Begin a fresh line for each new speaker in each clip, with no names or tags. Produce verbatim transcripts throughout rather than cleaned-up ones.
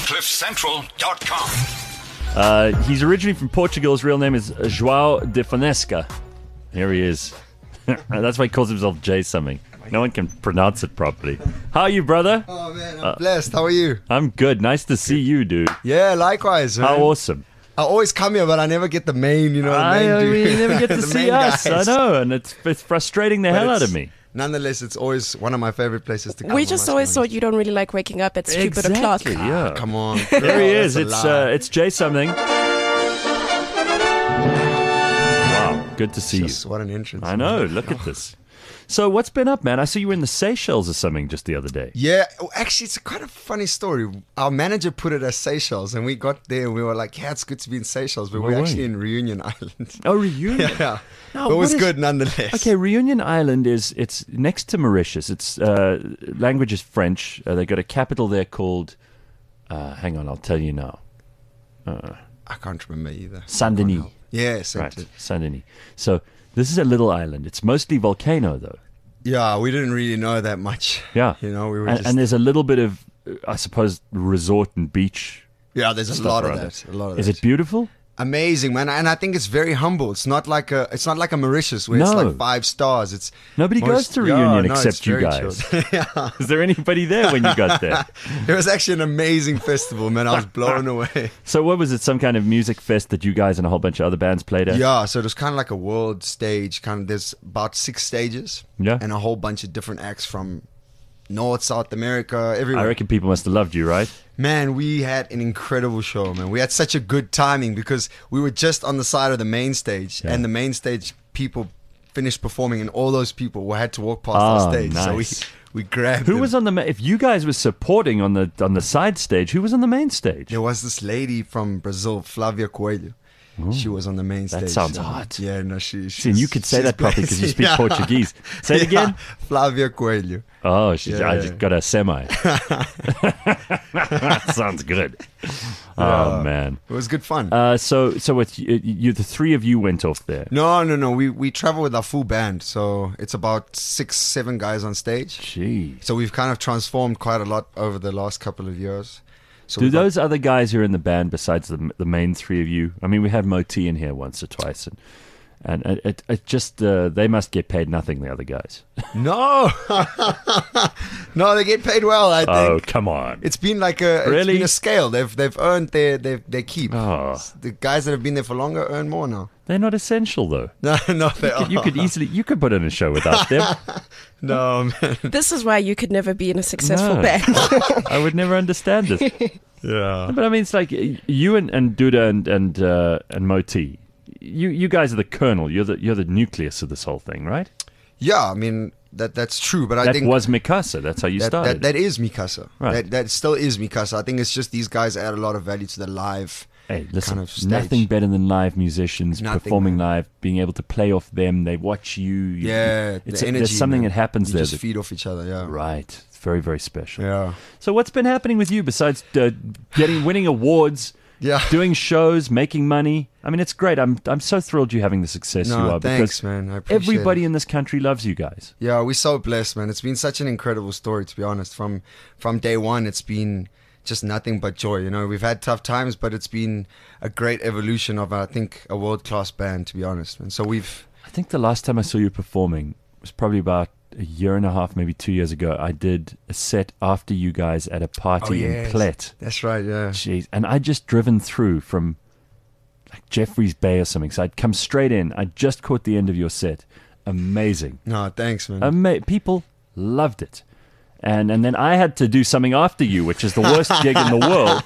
cliff central dot com.
Uh, he's originally from Portugal. His real name is João de Fonesca. Here he is. That's why he calls himself Jay something. No one can pronounce it properly. How are you, brother?
Oh, man, I'm uh, blessed. How are you?
I'm good. Nice to see you, dude.
Yeah, likewise, man.
How awesome.
I always come here, but I never get the main, you know, the
I,
main
I
dude.
mean, you never get to see us.
Guys.
I know, and it's, it's frustrating the
But
hell out
it's-
of me.
Nonetheless, it's always one of my favorite places to come.
We
I
just
must
always
be
thought
honest.
you don't really like waking up at stupid o'clock.
Exactly, yeah.
Come on.
There he
Oh,
is.
that's a
It's
lie.
uh, it's Jay something. Wow, good to see
Just
you.
what an entrance.
I know. Look at this. So what's been up, man? I saw you were in the Seychelles or something just the other day.
Yeah, oh, actually, it's a kind of funny story. Our manager put it as Seychelles, and we got there and we were like, yeah, it's good to be in Seychelles, but
Where
we're
were
actually
you?
in Reunion Island.
Oh, Reunion.
yeah.
No,
But it was
what is-
good nonetheless.
Okay, Reunion Island is it's next to Mauritius. It's uh, language is French. Uh, they got a capital there called. Uh, hang on, I'll tell you now. Uh,
I can't remember either.
Saint Denis.
Yeah, Saint
Right,
Denis.
Saint Denis. So this is a little island. It's mostly volcano, though.
Yeah, we didn't really know that much.
Yeah,
You know, we were
and,
just...
and there's a little bit of, uh, I suppose, resort and beach.
yeah, there's a
stuff
lot of
around
that.
it.
A lot of
Is
that.
it beautiful?
Amazing, man, and I think it's very humble. It's not like a, it's not like a Mauritius where it's
No.
like five stars. It's
Nobody goes
most-
to
yeah,
Reunion
no,
except
it's
you
very
guys.
chilled. yeah,
Is there anybody there when you got there?
it was actually an amazing festival, man. I was blown away.
So what was it? Some kind of music fest that you guys and a whole bunch of other bands played at?
Yeah, so it was kind of like a world stage. Kind of, there's about six stages,
Yeah.
and a whole bunch of different acts from North, South America, everywhere.
I reckon people must have loved you, right?
Man, we had an incredible show, man. We had such a good timing because we were just on the side of the main stage,
Yeah.
and the main stage people finished performing, and all those people had to walk past
Ah,
our stage. So we
nice.
we grabbed
Who
them.
was on the ma- if you guys were supporting on the on the side stage? Who was on the main stage?
There was this lady from Brazil, Flavia Coelho. She was on the main
That
stage.
sounds
So,
hot.
Yeah, no, she.
See, and you could say
she's
that properly because you
blazing.
speak
Yeah.
Portuguese. Say it
Yeah,
again.
Flavia Coelho.
Oh, she's,
Yeah,
I
yeah.
just got a semi. Sounds good. Oh
Yeah.
man.
It was good fun.
Uh, so so it's you, you. The three of you went off there.
no, no, no. We we travel with our full band, so it's about six, seven guys on stage.
Jeez.
So we've kind of transformed quite a lot over the last couple of years. So
Do
we've got-
those other guys who are in the band besides the the main three of you? I mean, we had Moti in here once or twice, and and it it, it just uh, they must get paid nothing. The other guys.
No, no, they get paid well. I think
Oh come on.
it's been like a it's
Really?
been a scale. They've they've earned their their, their keep.
Oh.
The guys that have been there for longer earn more now.
They're not essential though.
No, no, they are.
You could easily you could put in a show without them.
No, man.
This is why you could never be in a successful
No.
band.
I would never understand this.
Yeah.
But I mean, it's like uh, you and, and Duda and and uh, and Moti. You you guys are the kernel. You're the you're the nucleus of this whole thing, right?
Yeah, I mean that that's true, but I
that
think
was Mikasa. That's how you
that,
started.
that that is Mikasa.
Right.
That that still is Mikasa. I think it's just these guys add a lot of value to the live.
Hey, listen,
kind of stage.
nothing better than live musicians
Nothing,
performing
man.
live, being able to play off them. They watch you. you
Yeah,
it's
the
a-
energy.
there's something
man.
that happens
you
there.
Just
that-
feed off each other. Yeah.
right, it's very very special.
Yeah.
So what's been happening with you besides uh, getting winning awards,
Yeah.
doing shows, making money? I mean, it's great. I'm I'm so thrilled you're having the success
No,
you are
thanks,
because
man. I appreciate
everybody
it.
in this country loves you guys.
Yeah, we're so blessed, man. It's been such an incredible story, to be honest. From from day one, it's been just nothing but joy. You know, we've had tough times, but it's been a great evolution of, I think, a world class band, to be honest. And so we've,
I think the last time I saw you performing was probably about a year and a half, maybe two years ago. I did a set after you guys at a party
Oh, yes.
in Plet.
that's right, yeah.
Jeez. And I'd just driven through from like Jeffreys Bay or something. So I'd come straight in. I just caught the end of your set. Amazing.
No, thanks, man.
Ama- people loved it. And and then I had to do something after you, which is the worst gig in the world.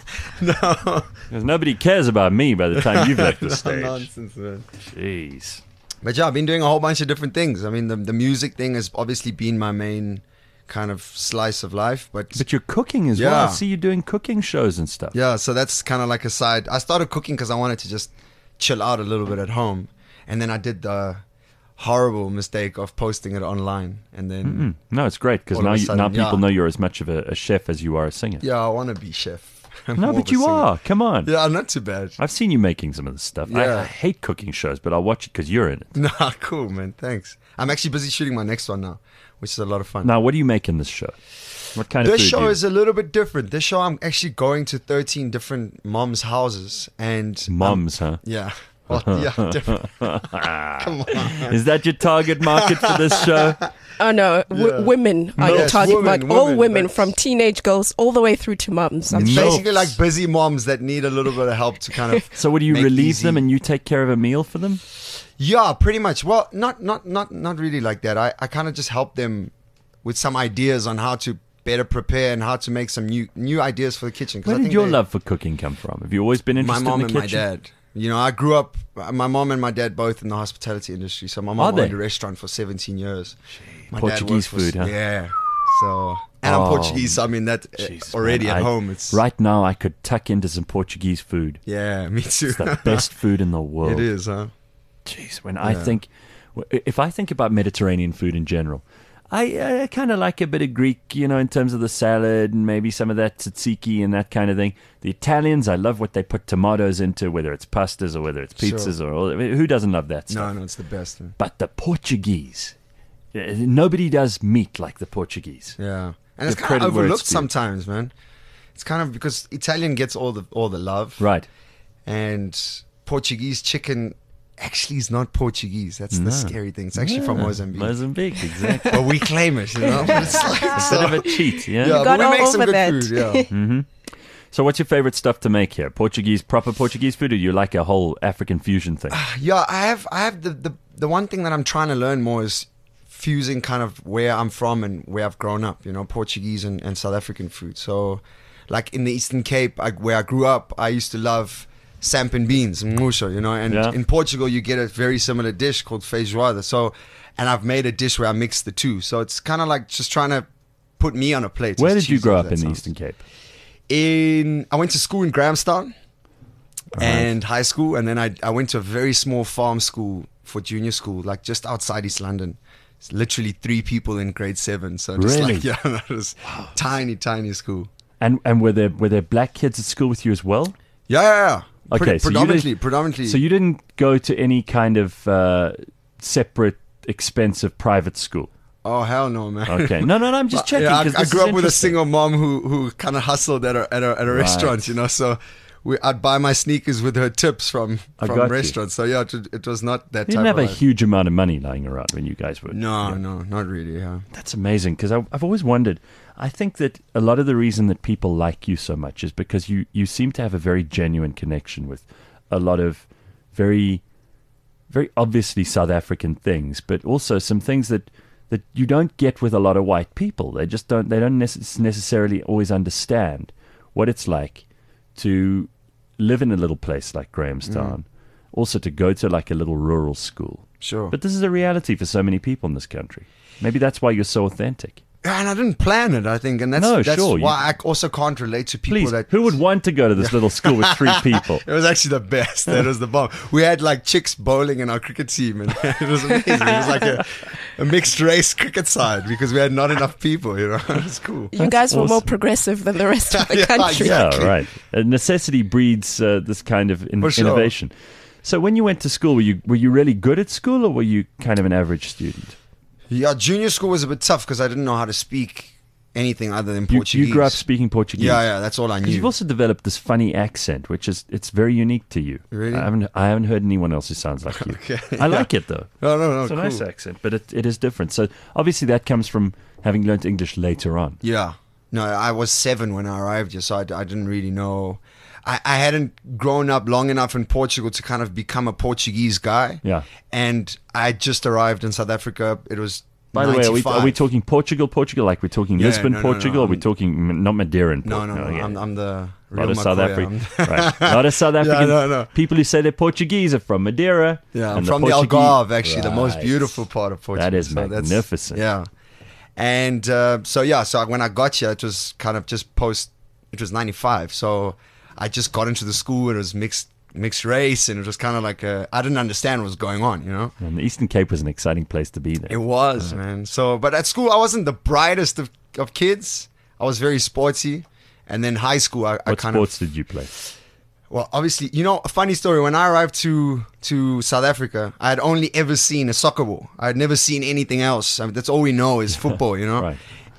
no,
Because nobody cares about me by the time you've left the
no
stage.
nonsense, man.
Jeez.
But yeah, I've been doing a whole bunch of different things. I mean, the the music thing has obviously been my main kind of slice of life, but,
But you're cooking as well. I
Yeah.
see you doing cooking shows and stuff.
yeah, so that's kind of like a side. I started cooking because I wanted to just chill out a little bit at home, and then I did the horrible mistake of posting it online, and then
Mm. No, it's great because
All of
now
a
you,
sudden,
now people
yeah.
know you're as much of a, a chef as you are a singer.
yeah, I want to be chef.
No,
More
but
of a
you
singer.
are. Come on.
Yeah, not too bad.
I've seen you making some of this stuff. I,
Yeah.
I hate cooking shows, but I'll watch it because you're in it.
Nah, cool, man. Thanks. I'm actually busy shooting my next one now, which is a lot of fun.
Now, what do you make in this show? What kind of
This
food?
show
do you-
is a little bit different. This show, I'm actually going to thirteen different moms' houses, and
Moms, huh?
yeah, well, yeah, different. Come on.
Is that your target market for this show?
Oh no, w-
Yeah.
women are your
Yes,
target
women,
market. All
women,
women,
but-
from teenage girls all the way through to mums. I'm
It's
sure.
basically like busy moms that need a little bit of help to kind of.
So, what do you
make
relieve
easy.
them and you take care of a meal for them?
Yeah, pretty much. Well, not not not not really like that. I, I kind of just help them with some ideas on how to better prepare and how to make some new new ideas for the kitchen. 'Cause
Where
I
did
think
your
they-
love for cooking come from? Have you always been
My
interested
mom
in
and
the
my
kitchen?
dad. You know, I grew up. My mom and my dad both in the hospitality industry. So my
Are
mom
they?
owned a restaurant for seventeen years. My dad
Portuguese
worked for-
food, huh?
Yeah. So and
Oh,
I'm Portuguese. So I mean that uh,
Jeez,
already
man,
at
I-
home. It's
Right now, I could tuck into some Portuguese food.
Yeah, me too.
It's the best food in the world.
It is, huh?
Jeez, when I
Yeah.
think, if I think about Mediterranean food in general, I, I kind of like a bit of Greek, you know, in terms of the salad and maybe some of that tzatziki and that kind of thing. The Italians, I love what they put tomatoes into, whether it's pastas or whether it's pizzas
Sure.
or all, I mean, who doesn't love that
No,
stuff?
no, it's the best. Man.
But the Portuguese, uh, nobody does meat like the Portuguese.
Yeah, and it's
Give
kind
credit
of
where it's
overlooked
due.
sometimes, man. It's kind of because Italian gets all the all the love,
Right.
and Portuguese chicken actually is not Portuguese. That's
No.
the scary thing. It's actually from
Yeah,
Mozambique.
Mozambique, exactly.
But we claim it, you know. But it's like,
a bit of a cheat, yeah?
yeah,
got
but we
all
make some
over
good
that.
food. Yeah.
So what's your favorite stuff to make here? Portuguese, proper Portuguese food, or you like a whole African fusion thing?
Yeah, I have I have the, the the one thing that I'm trying to learn more is fusing kind of where I'm from and where I've grown up, you know, Portuguese and, and South African food. So like in the Eastern Cape, I, where I grew up, I used to love samp and beans, mmusho, you know, and
Yeah.
in Portugal you get a very similar dish called feijoada. So, and I've made a dish where I mix the two. So it's kind of like just trying to put me on a plate.
Where
as
did you
cheesy
grow
as
up
that
in the
sounds.
Eastern Cape?
In I went to school in Grahamstown
Right.
and high school, and then I I went to a very small farm school for junior school, like just outside East London. It's literally three people in grade seven. So just
Really?
like yeah, it was tiny, tiny school.
And and were there were there black kids at school with you as well?
Yeah, yeah, yeah. Pre-
Okay, so you
predominantly,
didn't-
predominantly.
So you didn't go to any kind of uh, separate, expensive private school?
oh hell no, man.
Okay, no, no, no. I'm just checking.
Yeah, I,
'cause
I
this
grew
is
up with a
interesting.
single mom who who kind of hustled at a at a, at a restaurant, you know. So we, I'd buy my sneakers with her tips from
I
from
got you.
restaurants. So yeah, it, it was not that
You
type
didn't have
of
a
life.
huge amount of money lying around when you guys were.
No,
yeah.
no, not really. Yeah.
That's amazing because I've always wondered. I think that a lot of the reason that people like you so much is because you, you seem to have a very genuine connection with a lot of very, very obviously South African things, but also some things that, that you don't get with a lot of white people. They just don't. They don't necess- necessarily always understand what it's like to live in a little place like Grahamstown, also to go to like a little rural school.
Sure.
But this is a reality for so many people in this country. Maybe that's why you're so authentic.
Yeah, and I didn't plan it, I think, and that's
No,
that's
sure, you-
why I also can't relate to people
Please,
that.
who would want to go to this little school with three people?
It was actually the best. That was the bomb. We had like chicks bowling in our cricket team, and it was amazing. It was like a, a mixed race cricket side because we had not enough people. You know, it was cool.
You guys were more
awesome.
progressive than the rest of the
Yeah,
country.
exactly.
Yeah, right. Uh, necessity breeds uh, this kind of in-
For sure.
innovation. So when you went to school, were you were you really good at school, or were you kind of an average student?
Yeah, junior school was a bit tough because I didn't know how to speak anything other than
You,
Portuguese.
you grew up speaking Portuguese.
Yeah, yeah, that's all I
Because
knew.
you've also developed this funny accent, which is it's very unique to you.
Really?
I haven't I haven't heard anyone else who sounds like you.
Okay,
I
yeah.
like it though.
No, no, no,
It's a
cool.
nice accent, but it, it is different. So obviously that comes from having learned English later on.
Yeah. No, I was seven when I arrived here, so I, I didn't really know. I, I hadn't grown up long enough in Portugal to kind of become a Portuguese guy.
Yeah.
And I just arrived in South Africa. It was
By the way, are we,
ninety-five.
are we talking Portugal, Portugal? Like we're talking
Yeah,
Lisbon,
no, no, no,
Portugal? Or we're
I'm-
talking m- not Madeira and
No,
Portugal?
no, no. I'm, I'm the real
Not a South
Makoya.
African,
I'm-
right? Not a South African.
no, no.
People who say they're Portuguese are from Madeira.
Yeah, I'm
and
from the,
Portuguese-
Algarve, actually, the most
Right.
beautiful part of Portugal.
That is
So that's-
magnificent.
Yeah. And uh, so, yeah, so when I got here, it was kind of just post, it was ninety-five. So I just got into the school, it was mixed mixed race, and it was kind of like, a, I didn't understand what was going on, you know?
And the Eastern Cape was an exciting place to be there.
It was, man. So, but at school, I wasn't the brightest of, of kids. I was very sporty. And then high school, I, I
What
kind
sports
of...
did you play?
Well, obviously, you know, a funny story. When I arrived to to South Africa, I had only ever seen a soccer ball. I had never seen anything else. I mean, that's all we know is football, you know.
Right.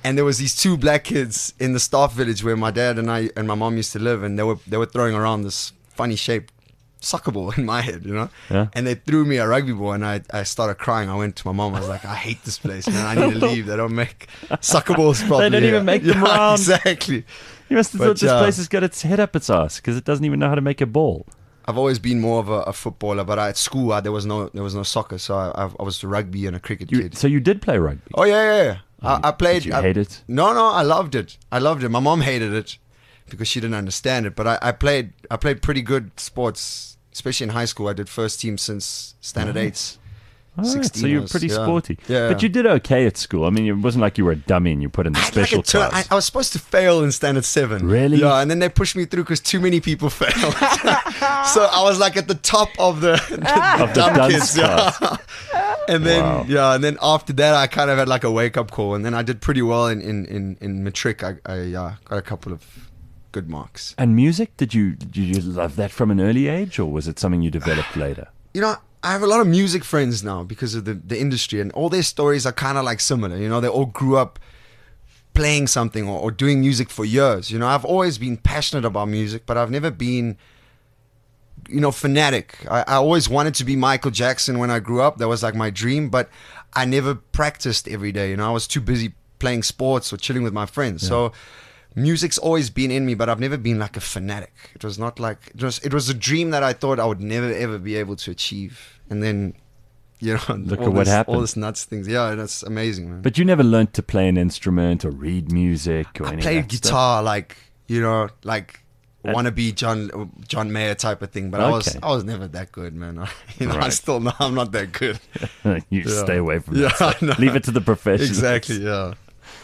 And there was these two black kids in the staff village where my dad and I and my mom used to live, and they were they were throwing around this funny shaped soccer ball in my head, you know.
Yeah.
And they threw me a rugby ball, and I I started crying. I went to my mom. I was like, I hate this place, man. I need to leave. They don't make soccer balls properly.
don't even
here."
make them
Yeah,
round.
Exactly.
You must have
But,
thought this
uh,
place has got its head up its ass because it doesn't even know how to make a ball.
I've always been more of a, a footballer, but I, at school I, there was no there was no soccer, so I, I, I was a rugby and a cricket
You,
kid.
so you did play rugby.
Oh yeah, yeah. yeah. I, I played.
Did you
I,
hate it?
No, no, I loved it. I loved it. My mom hated it because she didn't understand it. But I, I played. I played pretty good sports, especially in high school. I did first team since standard
Right.
eights.
All right, so
sixteen
you're
was-
pretty
yeah.
sporty.
Yeah.
But you did okay at school. I mean, it wasn't like you were a dummy and you put in the
I had like
special
a turn-
class.
I, I was supposed to fail in standard seven.
Really?
Yeah, and then they pushed me through because too many people failed. So I was like at the top of the, the,
Of the
dumb
dunce
kids. Yeah. And then
Wow.
yeah, and then after that I kind of had like a wake up call, and then I did pretty well in in in, in matric. I, I yeah, got a couple of good marks.
And music, did you did you love that from an early age, or was it something you developed later?
You know, I have a lot of music friends now because of the, the industry, and all their stories are kind of like similar. You know, they all grew up playing something or, or doing music for years. You know, I've always been passionate about music, but I've never been, you know, fanatic. I, I always wanted to be Michael Jackson when I grew up. That was like my dream, but I never practiced every day. You know, I was too busy playing sports or chilling with my friends. So music's always been in me, but I've never been like a fanatic. It was not like, it was, it was a dream that I thought I would never ever be able to achieve. And then, you know,
Look
all
at what
this,
happened.
all this nuts things. Yeah, that's amazing, man.
But you never learnt to play an instrument or read music or
I
any
played
of that
guitar, like, you know, like
And-
wannabe John John Mayer type of thing. But I was
Okay.
I was never that good, man. I, you know, I
Right.
still know I'm not that good.
stuff. You
Yeah.
stay away from
Yeah,
that stuff.
I know.
Leave it to the professionals.
Exactly, yeah.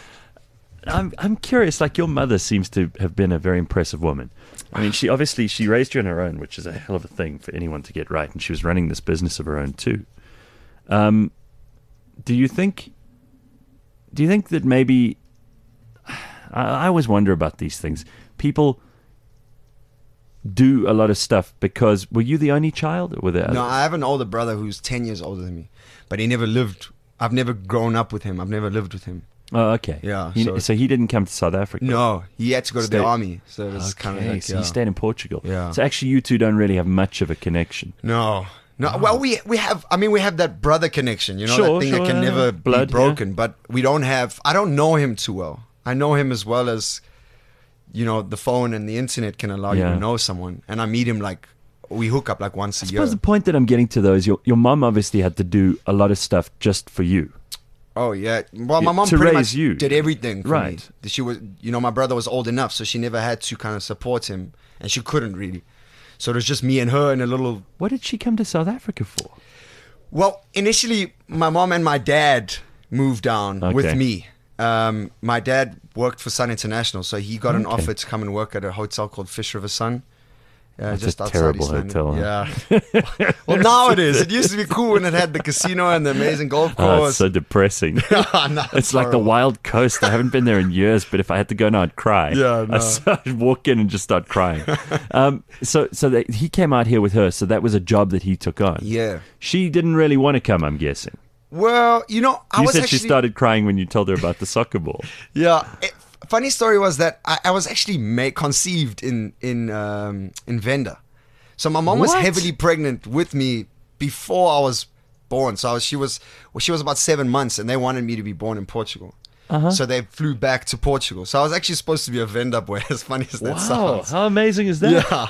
I'm I'm curious. Like your mother seems to have been a very impressive woman. I mean, she obviously she raised you on her own, which is a hell of a thing for anyone to get right. And she was running this business of her own too. Um, do you think? Do you think that maybe? I, I always wonder about these things. People do a lot of stuff because were you the only child, or were there?
No,
others?
I have an older brother who's ten years older than me, but he never lived. I've never grown up with him. I've never lived with him.
Oh, okay.
Yeah,
He,
so-
so, he didn't come to South Africa.
No, he had to go to
Stay-
the army, so it was
Okay,
kind of like
so
yeah.
he stayed in Portugal.
Yeah.
So actually, you two don't really have much of a connection.
No. No, well, we we have. I mean, we have that brother connection, you know,
Sure,
that thing
sure,
that can
yeah.
never
Blood,
be broken. But we don't have. I don't know him too well. I know him as well as, you know, the phone and the internet can allow you
Yeah.
to know someone. And I meet him like we hook up like once a
I
year.
suppose the point that I'm getting to though is your your mum obviously had to do a lot of stuff just for you.
Oh yeah. Well, my
Yeah,
mom
to
pretty
raise
much
you.
did everything for
Right.
me. She was, you know, my brother was old enough, so she never had to kind of support him, and she couldn't really. So it was just me and her and a little.
What did she come to South Africa for?
Well, initially, my mom and my dad moved down
Okay.
with me. Um, my dad worked for Sun International, so he got an
Okay.
offer to come and work at a hotel called Fish River Sun. Uh,
That's
just
a
outside
terrible
East London.
hotel,
Yeah. Well, now it is. It used to be cool when it had the casino and the amazing golf
Oh, it's
course.
so depressing.
No,
It's like the
horrible.
wild coast. I haven't been there in years, but if I had to go now, I'd cry.
Yeah, no.
I so I'd walk in and just start crying. um, so, so that he came out here with her. So that was a job that he took on.
Yeah.
She didn't really want to come. I'm guessing.
Well, you know, I
You
was
said
actually
she started crying when you told her about the soccer ball.
Yeah. It, funny story was that I, I was actually made, conceived in in um, in Venda. So my mom was
What?
heavily pregnant with me before I was born. So I was, she was well, she was about seven months, and they wanted me to be born in Portugal.
Uh-huh.
So they flew back to Portugal. So I was actually supposed to be a Venda boy. As funny as that
Wow,
sounds.
how amazing is that?
Yeah.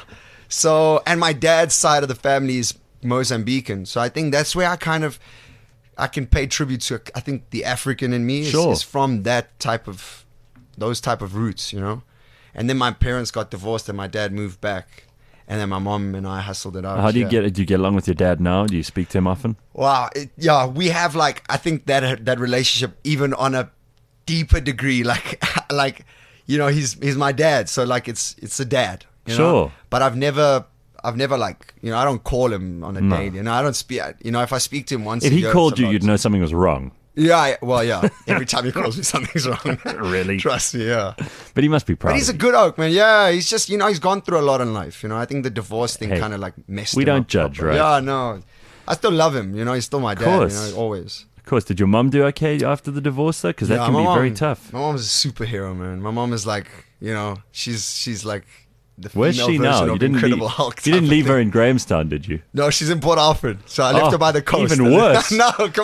So, and my dad's side of the family is Mozambican. So I think that's where I kind of, I can pay tribute to, I think the African in me is,
Sure.
is from that type of, those type of roots, you know? And then my parents got divorced and my dad moved back. And then my mom and I hustled it out.
How do you
yeah.
get? Do you get along with your dad now? Do you speak to him often?
Wow. It, yeah, we have like, I think that that relationship even on a deeper degree, like, like, you know, he's he's my dad. So like it's it's a dad. You know?
Sure.
But I've never I've never like, you know, I don't call him on a
No.
date. You know, I don't speak, you know, if I speak to him once
If
a
he
year,
called
it's
you,
about-
you'd know something was wrong.
Yeah, I- well, yeah. Every time he calls me, something's wrong.
Really?
Trust me, yeah.
But he must be proud.
But he's a
of you.
good oak, man. Yeah, he's just, you know, he's gone through a lot in life. You know, I think the divorce thing
Hey,
kind of like messed
we
him
don't
up
judge,
proper.
right?
Yeah, no. I still love him. You know, he's still my dad.
course.
You know, always.
Of course. Did your mom do okay after the divorce, though? Because that
Yeah,
can
my
be very
mom-
tough.
My mom's a superhero, man. My mom is like, you know, she's she's like the
Where's
female
she
version
now?
of
You didn't
Incredible
leave,
Hulk.
you
type
didn't
of
leave her
thing.
in Grahamstown, did you?
No, she's in Port Alfred, so I left
Oh,
her by the coast.
even worse.
No, come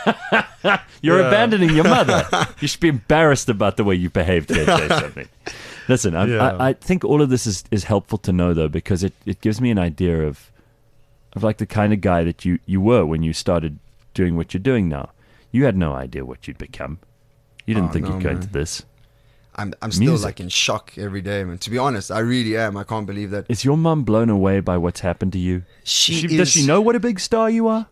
on.
You're
Yeah.
abandoning your mother. You should be embarrassed about the way you behaved here, Jay something. Listen, I,
Yeah.
I, I think all of this is, is helpful to know, though, because it, it gives me an idea of of like the kind of guy that you, you were when you started doing what you're doing now. You had no idea what you'd become. You didn't
Oh,
think
no,
you'd go
man.
into this.
I'm I'm still
Music.
like in shock every day, man. To be honest, I really am. I can't believe that.
Is your mum blown away by what's happened to you?
She,
She-
is,
does she know what a big star you are?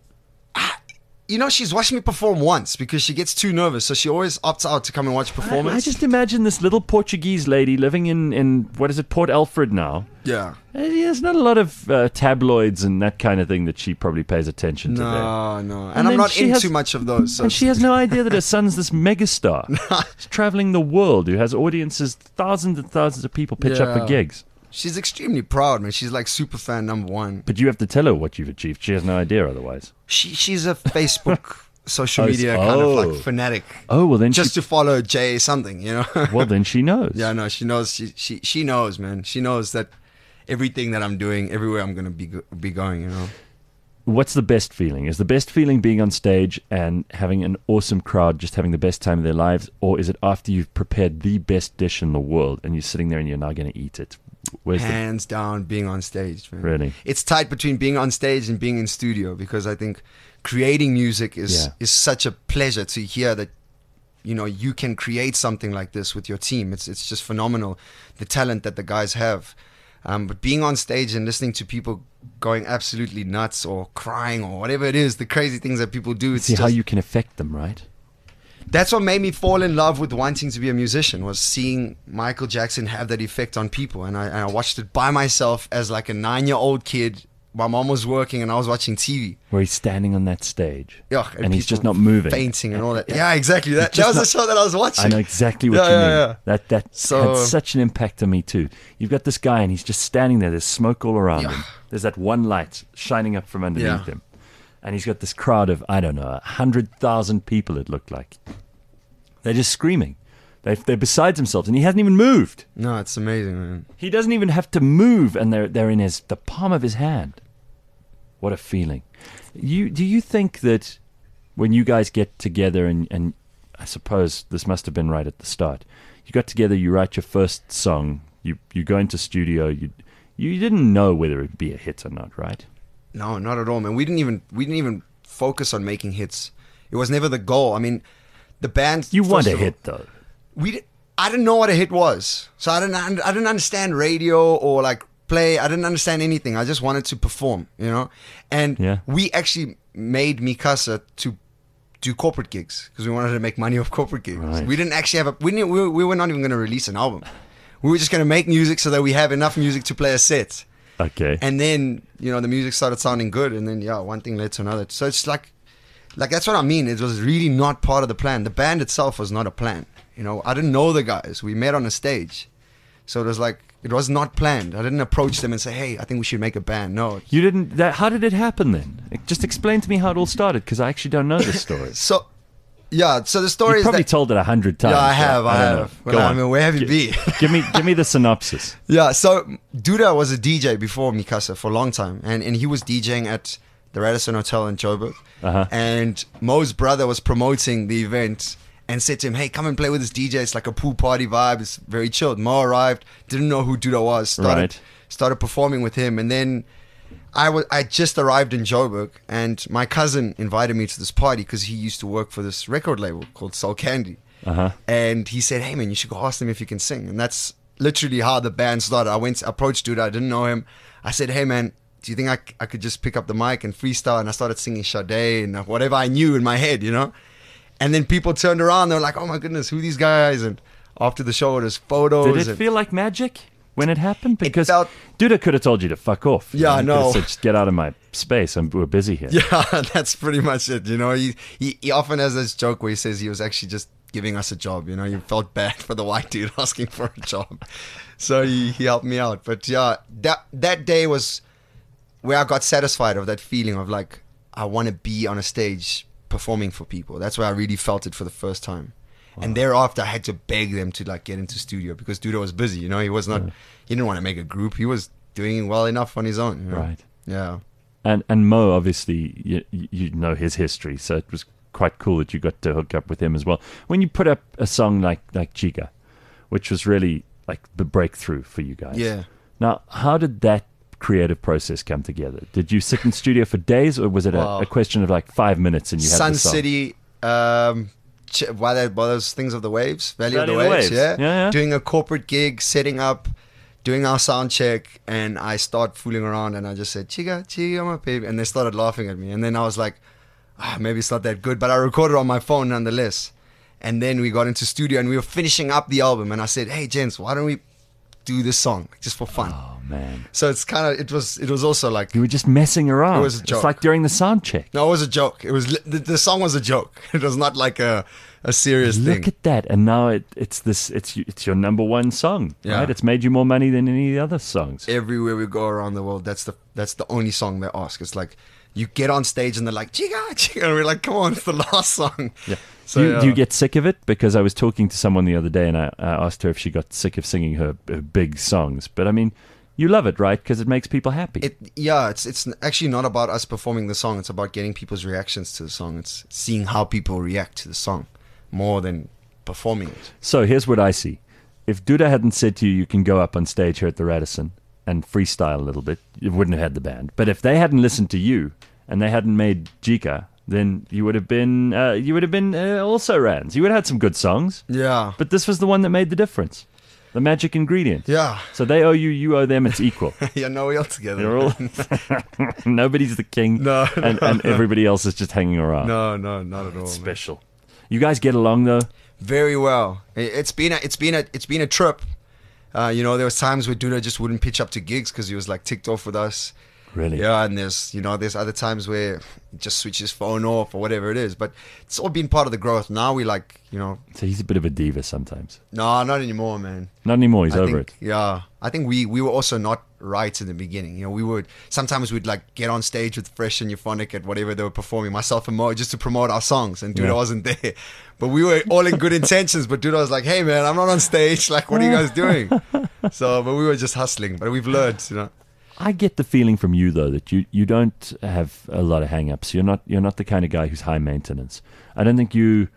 You know, she's watched me perform once because she gets too nervous, so she always opts out to come and watch
I,
performance.
I just imagine this little Portuguese lady living in, in what is it, Port Alfred now.
yeah.
Uh, There's not a lot of uh, tabloids and that kind of thing that she probably pays attention to there.
No, no, and,
And
I'm
then
not
she
in
has-
too much of those. So
And she has no idea that her son's this megastar. He's traveling the world, who has audiences, thousands and thousands of people pitch up for
Yeah.
gigs.
she's extremely proud, man. She's like super fan number one.
But you have to tell her what you've achieved. She has no idea otherwise.
She she's a Facebook social
Oh,
media
s-
kind of
oh.
like fanatic,
Oh, well then
just
she,
to follow Jay something, you know.
well then she knows.
Yeah, no, she knows. She she she knows, man. She knows that everything that I'm doing, everywhere I'm gonna be go- be going, you know.
What's the best feeling? Is the best feeling being on stage and having an awesome crowd, just having the best time of their lives? Or is it after you've prepared the best dish in the world and you're sitting there and you're now going to eat it? Where's the,
Hands down, being on stage, man.
Really?
It's tight between being on stage and being in studio because I think creating music is
Yeah.
is such a pleasure to hear that. You know, you can create something like this with your team. It's it's just phenomenal, the talent that the guys have. Um, but being on stage and listening to people going absolutely nuts or crying or whatever it is, the crazy things that people do, it's
see
just,
how you can affect them, right?
that's what made me fall in love with wanting to be a musician, was seeing Michael Jackson have that effect on people. And I, and I watched it by myself as like a nine-year-old kid. My mom was working and I was watching T V.
Where he's standing on that stage
Ugh,
and he's just
people
not moving.
fainting and all that. Yeah, exactly. That,
just
that was
not-
the show that I was watching.
I know exactly what
Yeah,
you
yeah,
mean.
yeah.
That that
So-
had such an impact on me too. You've got this guy and he's just standing there. There's smoke all around
Yeah.
him. There's that one light shining up from underneath
Yeah.
him, and he's got this crowd of I don't know, a hundred thousand people. It looked like they're just screaming. They they're beside themselves, and he hasn't even moved.
No, it's amazing, man.
He doesn't even have to move, and they're they're in his the palm of his hand. What a feeling! You do you think that when you guys get together and and I suppose this must have been right at the start. You got together, you write your first song, you you go into studio, you you didn't know whether it'd be a hit or not, right?
No, not at all, man. We didn't even we didn't even focus on making hits. It was never the goal. I mean, the band.
You want
first
a
of all,
hit though.
We di- I didn't know what a hit was, so I didn't I didn't understand radio or like play. I didn't understand anything. I just wanted to perform, you know. And
Yeah.
we actually made Mikasa to do corporate gigs because we wanted to make money off corporate gigs.
Right.
We didn't actually have a. We didn't. We, we were not even going to release an album. We were just going to make music so that we have enough music to play a set.
Okay.
And then, you know, the music started sounding good, and then yeah, one thing led to another. So it's like, like that's what I mean. It was really not part of the plan. The band itself was not a plan. You know, I didn't know the guys. We met on a stage, so it was like it was not planned. I didn't approach them and say, "Hey, I think we should make a band." No.
You didn't. That, how did it happen then? Just explain to me how it all started, because I actually don't know this story.
So, yeah. So the story
You've
is
probably
that.
told it a hundred times.
Yeah, I
but
have. I,
don't know.
have. Well,
Go
I
on.
mean, where have you
Gi-
been?
give me, give me the synopsis.
Yeah, so Duda was a D J before Mikasa for a long time, and, and he was DJing at the Radisson Hotel in Joburg.
Uh-huh.
And Mo's brother was promoting the event and said to him, "Hey, come and play with this D J. It's like a pool party vibe. It's very chilled." Mo arrived, didn't know who Duda was, started
Right.
started performing with him, and then I was I just arrived in Joburg, and my cousin invited me to this party because he used to work for this record label called Soul Candy.
Uh-huh.
And he said, "Hey man, you should go ask them if you can sing." And that's literally how the band started. I went, approached Duda, I didn't know him. I said, "Hey man, do you think I, c- I could just pick up the mic and freestyle?" And I started singing Sade and whatever I knew in my head, you know. And then people turned around, they were like, "Oh my goodness, who are these guys?" And after the show, there's photos.
Did it
and
feel like magic when it happened? Because
felt-
Duda could have told you to fuck off. you
Yeah,
know?
I
He could have
know.
said, just get out of my space. I'm, we're busy here.
Yeah, that's pretty much it. You know, he, he he often has this joke where he says he was actually just giving us a job. You know, he felt bad for the white dude asking for a job, so he, he helped me out. But yeah, that that day was where I got satisfied of that feeling of like I want to be on a stage performing for people. That's where I really felt it for the first time. And thereafter, I had to beg them to like get into studio because Duda was busy. You know, he was not.
Yeah.
He didn't want to make a group. He was doing well enough on his own. You know?
Right.
Yeah.
And and Mo, obviously, you, you know his history, so it was quite cool that you got to hook up with him as well. When you put up a song like like Chica, which was really like the breakthrough for you guys.
Yeah.
Now, how did that creative process come together? Did you sit in studio for days, or was it a,
Wow.
a question of like five minutes and you had
Sun
the song?
City. Um, ch- why that? Why those things of the waves? Valley, of the
Valley of the
Waves.
Waves.
Yeah?
Yeah, yeah.
Doing a corporate gig, setting up, doing our sound check, and I start fooling around, and I just said, "Chica, chica, my baby," and they started laughing at me, and then I was like, ah, maybe it's not that good, but I recorded on my phone nonetheless. And then we got into studio, and we were finishing up the album, and I said, "Hey, gents, why don't we do this song just for fun?"
Oh man,
So it's kind of it was it was also like
you were just messing around.
It was a
It's
joke.
like during the sound check.
no, it was a joke. It was li- the, the song was a joke. It was not like a a serious
Look
thing.
at that, and now it, it's this. It's you- it's your number one song,
Yeah.
right? It's made you more money than any of the other songs.
Everywhere we go around the world, that's the that's the only song they ask. It's like you get on stage and they're like, "Chica, chica," and we're like, "Come on, it's the last song."
Yeah.
So
do, you,
yeah.
do you get sick of it? Because I was talking to someone the other day, and I, I asked her if she got sick of singing her, her big songs. But I mean, you love it, right? Because it makes people happy.
It yeah, it's it's actually not about us performing the song. It's about getting people's reactions to the song. It's seeing how people react to the song more than performing it.
So here's what I see. If Duda hadn't said to you, you can go up on stage here at the Radisson and freestyle a little bit, you wouldn't have had the band. But if they hadn't listened to you and they hadn't made Jika, then you would have been uh, you would have been uh, also Rands. You would have had some good songs.
Yeah,
But this was the one that made the difference. The magic ingredient.
yeah,
So they owe you, you owe them, it's equal.
yeah. No, we're all together.
You're all nobody's the king,
No,
and, and everybody else is just hanging around.
no, no, not at all. man.
Special. You guys get along though.
Very well. It- It's been a, it's been a it's been a trip. Uh, you know, there was times where Duda just wouldn't pitch up to gigs because he was like ticked off with us.
Really?
Yeah, and there's you know there's other times where he just switches his phone off or whatever it is. But it's all been part of the growth. Now we like you know
So he's a bit of a diva sometimes.
no, not anymore, man.
Not anymore. He's
I
over
think,
it.
Yeah, I think we we were also not right in the beginning. You know, we would sometimes we'd like get on stage with Fresh and Euphonic at whatever they were performing, myself and Mo, just to promote our songs, and Duda
Yeah.
wasn't there. But we were all in good intentions. But Duda was like, "Hey, man, I'm not on stage. Like, what are you guys doing?" So, but we were just hustling. But we've learned, you know.
I get the feeling from you though that you, you don't have a lot of hang-ups. You're not you're not the kind of guy who's high maintenance. I don't think you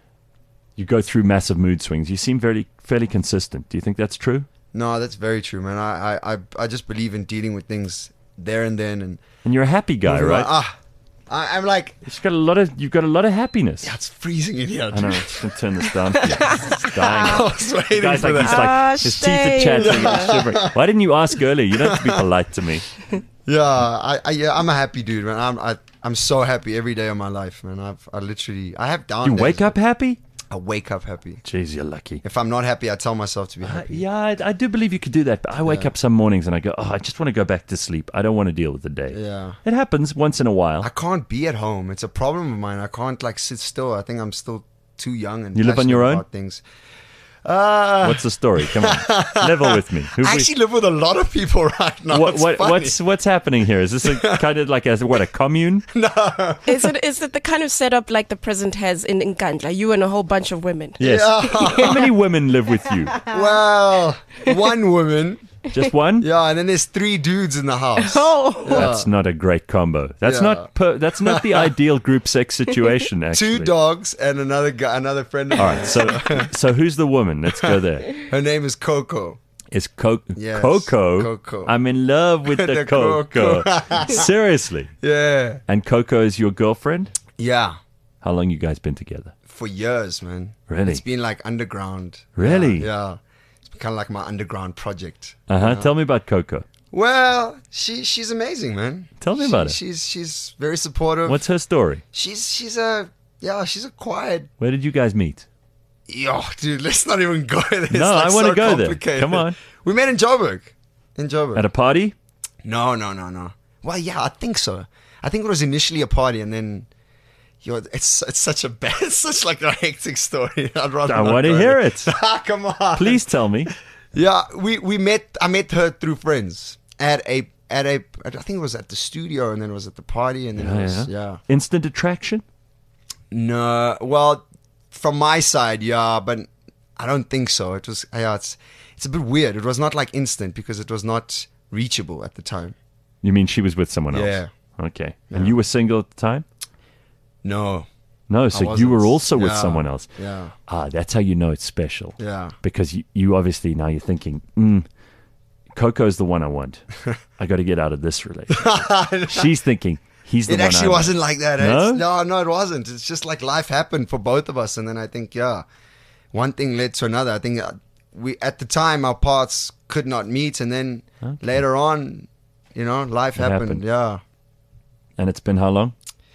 you go through massive mood swings. You seem very fairly consistent. Do you think that's true?
No, that's very true, man. I I I, I just believe in dealing with things there and then, and
And you're a happy guy,
moving
right?
on. Ah, I, I'm like,
You've got a lot of you've got a lot of happiness.
yeah, it's freezing in here.
I know. I'm just gonna turn this down. Yeah, it's dying.
I was waiting
Guys,
for
like he's
that.
like
Ah,
his teeth are
shame.
chattering and shivering. Why didn't you ask earlier? You don't have to be polite to me.
Yeah, I, I yeah, I'm a happy dude, man. I'm I, I'm so happy every day of my life, man. I've I literally I have down
You
days,
wake up happy?
I wake up happy.
Jeez, you're lucky.
If I'm not happy, I tell myself to be
Uh,
happy.
yeah, I, I do believe you could do that. But I wake
Yeah.
up some mornings and I go, oh, I just want to go back to sleep. I don't want to deal with the day.
Yeah.
It happens once in a while.
I can't be at home. It's a problem of mine. I can't like sit still. I think I'm still too young and
You live on
passionate
your own?
about things. Uh,
What's the story? Come on, level with me. Who
I
we-
actually live with a lot of people right now.
what,
It's
what,
funny.
what's what's happening here? Is this a kind of like a what a commune?
Is it is it the kind of setup like the president has in Nkandla? You and a whole bunch of women.
Yes. How many women live with you?
Well, one woman.
Just one?
Yeah, and then there's three dudes in the house.
Oh,
That's not a great combo. That's
Yeah.
not per, that's not the ideal group sex situation. Actually,
Two dogs and another guy, another friend of
All
mine.
right, so so who's the woman? Let's go there.
Her name is Coco.
Is Co-
Yes,
Coco?
Coco.
I'm in love with the,
The
Coco.
Coco.
Seriously.
Yeah.
And Coco is your girlfriend?
Yeah.
How long you guys been together?
For years, man.
Really?
It's been like underground.
Really?
Yeah. yeah. It's kind of like my underground project.
Uh huh. Tell me about Coco.
Well, she she's amazing, man.
Tell me
She-
about it.
She's she's very supportive.
What's her story?
She's she's a yeah, she's a quiet.
Where did you guys meet?
Yo, dude, let's not even go there. It's
No,
like
I wanna
so
go there.
complicated.
Come on.
We met in Joburg. In Joburg.
At a party?
No, no, no, no. Well, yeah, I think so. I think it was initially a party, and then, yo, it's it's such a bad, it's such like a hectic story. I'd rather.
I
not
want to
go
hear
there.
it.
Ah, come on.
Please tell me.
Yeah, we we met. I met her through friends at a at a. I think it was at the studio, and then it was at the party, and then it was yeah.
Instant attraction?
No, well, from my side, yeah, but I don't think so. It was, yeah, it's it's a bit weird. It was not like instant because it was not reachable at the time.
You mean she was with someone else?
Yeah.
Okay. And you were single at the time?
No.
No, so you
wasn't.
were also with
Yeah.
someone else.
Yeah.
Ah, that's how you know it's special.
Yeah.
Because you, you obviously, now you're thinking, mm, Coco's the one I want. I got to get out of this relationship. She's thinking, he's the
It
one
actually
I want.
wasn't like that. eh?
No?
It's- no, no, it wasn't. It's just like life happened for both of us, and then I think, yeah, one thing led to another. I think uh, we at the time our paths could not meet, and then
Okay.
later on, you know, life
It
happened.
happened.
Yeah,
And it's been how long?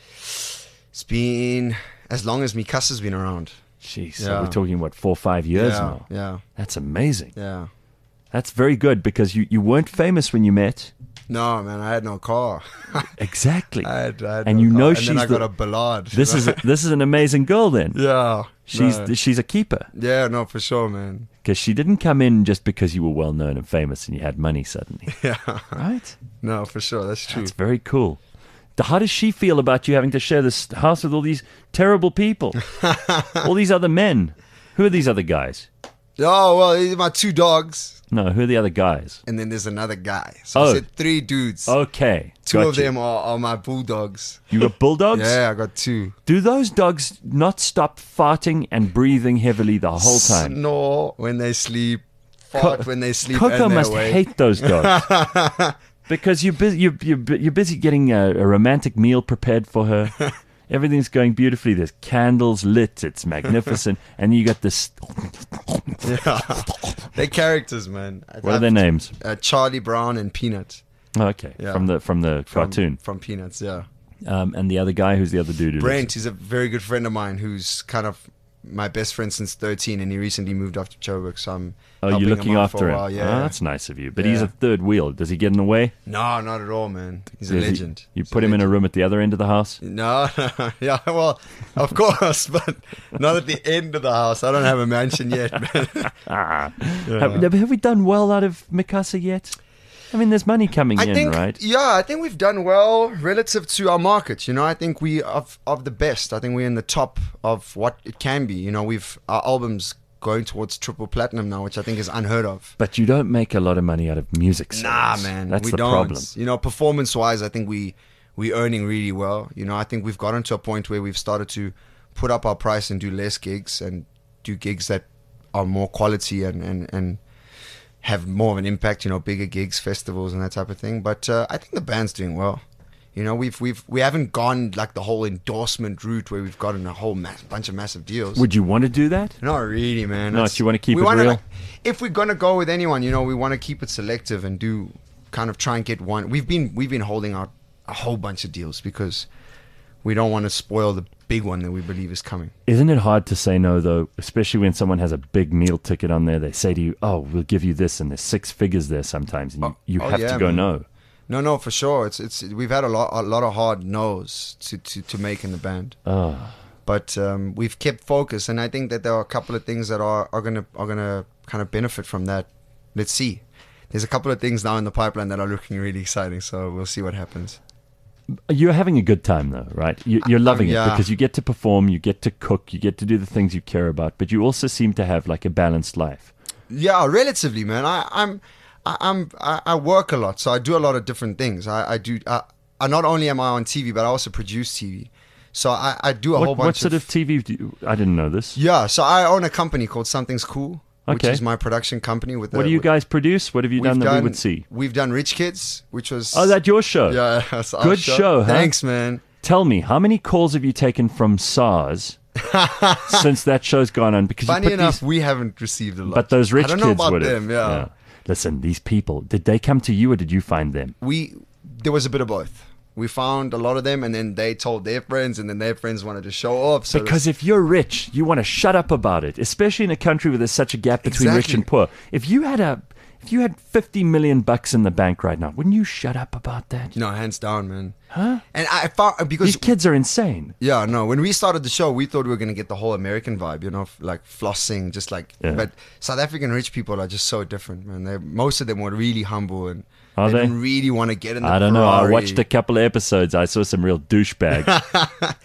it's been as long as Mikas has been around.
Jeez, so
Yeah.
we're talking, what, four or five years
yeah,
now?
yeah,
That's amazing.
yeah.
That's very good because you, you weren't famous when you met.
No, man, I had no car.
Exactly.
I had, I had
And
no
you
car.
know
and
she's
then I
the-
got a Ballard.
This
you
is
know?
this is an amazing girl then.
yeah.
She's
no.
she's a keeper
yeah, no, for sure, man.
because she didn't come in just because you were well known and famous and you had money suddenly,
Yeah,
right?
no, for sure, that's true.
That's very cool. D- How does she feel about you having to share this house with all these terrible people, all these other men? Who are these other guys?
Oh well, these are my two dogs,
No, who are the other guys?
and then there's another guy. So
Oh.
I said three dudes.
Okay,
Two
got
of
you.
them are, are my bulldogs.
You got bulldogs?
Yeah, I got two.
Do those dogs not stop farting and breathing heavily the whole time?
Snore when they sleep, fart when they sleep.
Coco
and they're
must
awake.
hate those dogs because you're busy. You're, you're, bu- you're busy getting a, a romantic meal prepared for her. Everything's going beautifully. There's candles lit. It's magnificent, and you got this.
Yeah, they're characters, man. I-
What are
I've-
their names?
Uh, Charlie Brown and Peanut.
Oh, okay,
Yeah.
from the from the
From,
cartoon.
from Peanuts. Yeah,
Um, and the other guy, who's the other dude? Who lives-
Brent. He's a very good friend of mine who's kind of my best friend since thirteen, and he recently moved off to Joburg. So I'm.
Oh,
helping
you're looking
him out
after
for a
him.
while.
Oh,
Yeah.
that's nice of you. But he's
Yeah.
a third wheel. Does he get in the way?
No, not at all, man. He's a
Does he-
legend.
you
He's
put him in a
legend.
room at the other end of the house.
No, yeah, well, of course, but not at the end of the house. I don't have a mansion yet. man.
Ah, have, have we done well out of Mikasa yet? I mean, there's money coming
I
in,
think,
right?
yeah, I think we've done well relative to our market. You know, I think we of of the best. I think we're in the top of what it can be. You know, we've our albums going towards triple platinum now, which I think is unheard of.
But you don't make a lot of money out of music sales.
Nah, man,
That's
we
the
don't.
problem.
You know, performance-wise, I think we we earning really well. You know, I think we've gotten to a point where we've started to put up our price and do less gigs and do gigs that are more quality and and and have more of an impact. You know, bigger gigs, festivals, and that type of thing. But uh, I think the band's doing well. You know, we've we've we haven't gone like the whole endorsement route where we've gotten a whole mass, bunch of massive deals.
Would you want to do that?
Not really, man.
No,
That's-
you wanna keep
we
it
wanna,
real?
like, if we're gonna go with anyone, you know, we want to keep it selective and do kind of try and get one. We've been we've been holding out a whole bunch of deals because we don't want to spoil the big one that we believe is coming.
Isn't it hard to say no, though, especially when someone has a big meal ticket on there? They say to you, oh, we'll give you this, and there's six figures there sometimes, and you,
Oh,
you
oh,
have
yeah,
to go
man.
no.
No, no, for sure. It's it's we've had a lot a lot of hard no's to to to make in the band.
Oh,
But um, we've kept focus, and I think that there are a couple of things that are, are gonna are gonna kind of benefit from that. Let's see. There's a couple of things now in the pipeline that are looking really exciting, so we'll see what happens.
you're having a good time, though, right? You, you're loving
yeah.
it because you get to perform, you get to cook, you get to do the things you care about, but you also seem to have like a balanced life.
Yeah, relatively, man. I, I'm I, I'm I, I work a lot, so I do a lot of different things. I, I do. I, I not only am I on T V, but I also produce T V. So I, I do a
What,
whole bunch
what sort
of,
of T V do you, I didn't know this.
yeah. So I own a company called Something's Cool, which
Okay.
is my production company. With
What
the,
do you
with-
guys produce? What have you
we've
done that we would see?
We've done Rich Kids, which was
Oh, that's your show.
yeah, that's our
Good show, huh?
Thanks, man.
Tell me, how many calls have you taken from SARS since that show's gone on? Because
Funny
you put
enough,
these,
we haven't received a lot.
but those rich
I don't know
kids
about
would have.
them. Yeah.
Listen, these people, did they come to you or did you find them?
we there was a bit of both. We found a lot of them, and then they told their friends, and then their friends wanted to show off. So
Because if you're rich, you want to shut up about it, especially in a country where there's such a gap between rich
Exactly.
and poor. If you had a, if you had fifty million bucks in the bank right now, wouldn't you shut up about that?
no, hands down, man.
Huh?
And I found because
These kids are insane.
yeah, no. When we started the show, we thought we were gonna get the whole American vibe, you know, f- like flossing, just like.
Yeah.
But South African rich people are just so different, man. They most of them were really humble and
Are
they,
they?
didn't really want to get in the
I don't know. I
Ferrari.
watched a couple of episodes. I saw some real douchebags.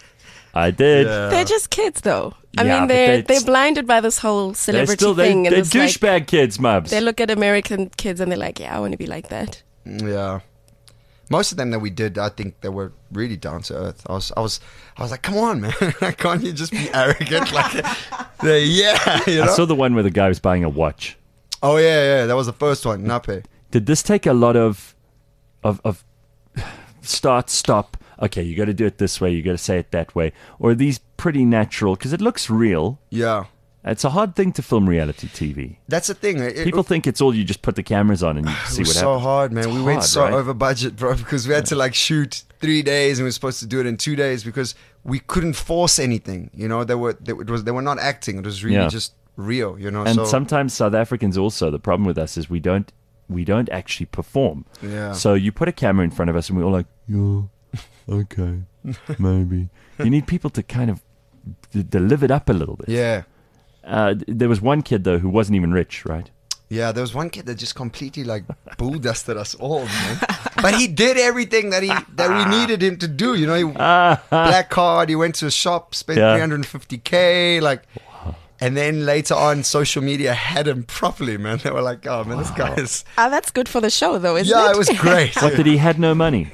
I did.
Yeah.
They're just kids, though. I
Yeah,
mean,
but
they're
they-
they're blinded by this whole
They're
celebrity
still they,
thing.
they're
and it's like,
douchebag kids, Mubs.
they look at American kids and they're like, yeah, I want to be like that.
Yeah. Most of them that we did, I think they were really down to earth. I was, I was, I was like, come on, man! Can't you just be arrogant? Like, they- yeah, you know.
I saw the one where the guy was buying a watch.
Oh yeah, yeah, that was the first one. Nape.
Did this take a lot of, of, of start, stop? Okay, you got to do it this way. You got to say it that way. Or are these pretty natural? Because it looks real.
Yeah,
It's a hard thing to film reality T V.
that's the thing. It,
People
it,
think it's all you just put the cameras on and you
it
see
was
what
so
happens.
hard, man.
It's
we went
hard,
so
right?
over budget, bro, because we had to like shoot three days and we were supposed to do it in two days because we couldn't force anything. You know, they were they, it was they were not acting. It was really
Yeah.
just real. You know,
And
so,
sometimes South Africans also, the problem with us is we don't we don't actually perform.
Yeah.
So you put a camera in front of us and we're all like, yeah, okay, maybe. You need people to kind of d- to live it up a little bit.
yeah.
Uh, th- there was one kid though who wasn't even rich, right?
Yeah, there was one kid that just completely like bull dusted us all, man. But he did everything that he that we needed him to do. You know, he black card. He went to a shop, spent
Yeah.
three hundred fifty k, like, and then later on, social media had him properly, man. They were like, "Oh man, this guy is."
Ah, that's good for the show, though, isn't
Yeah,
it?
it was great.
What did he had no money?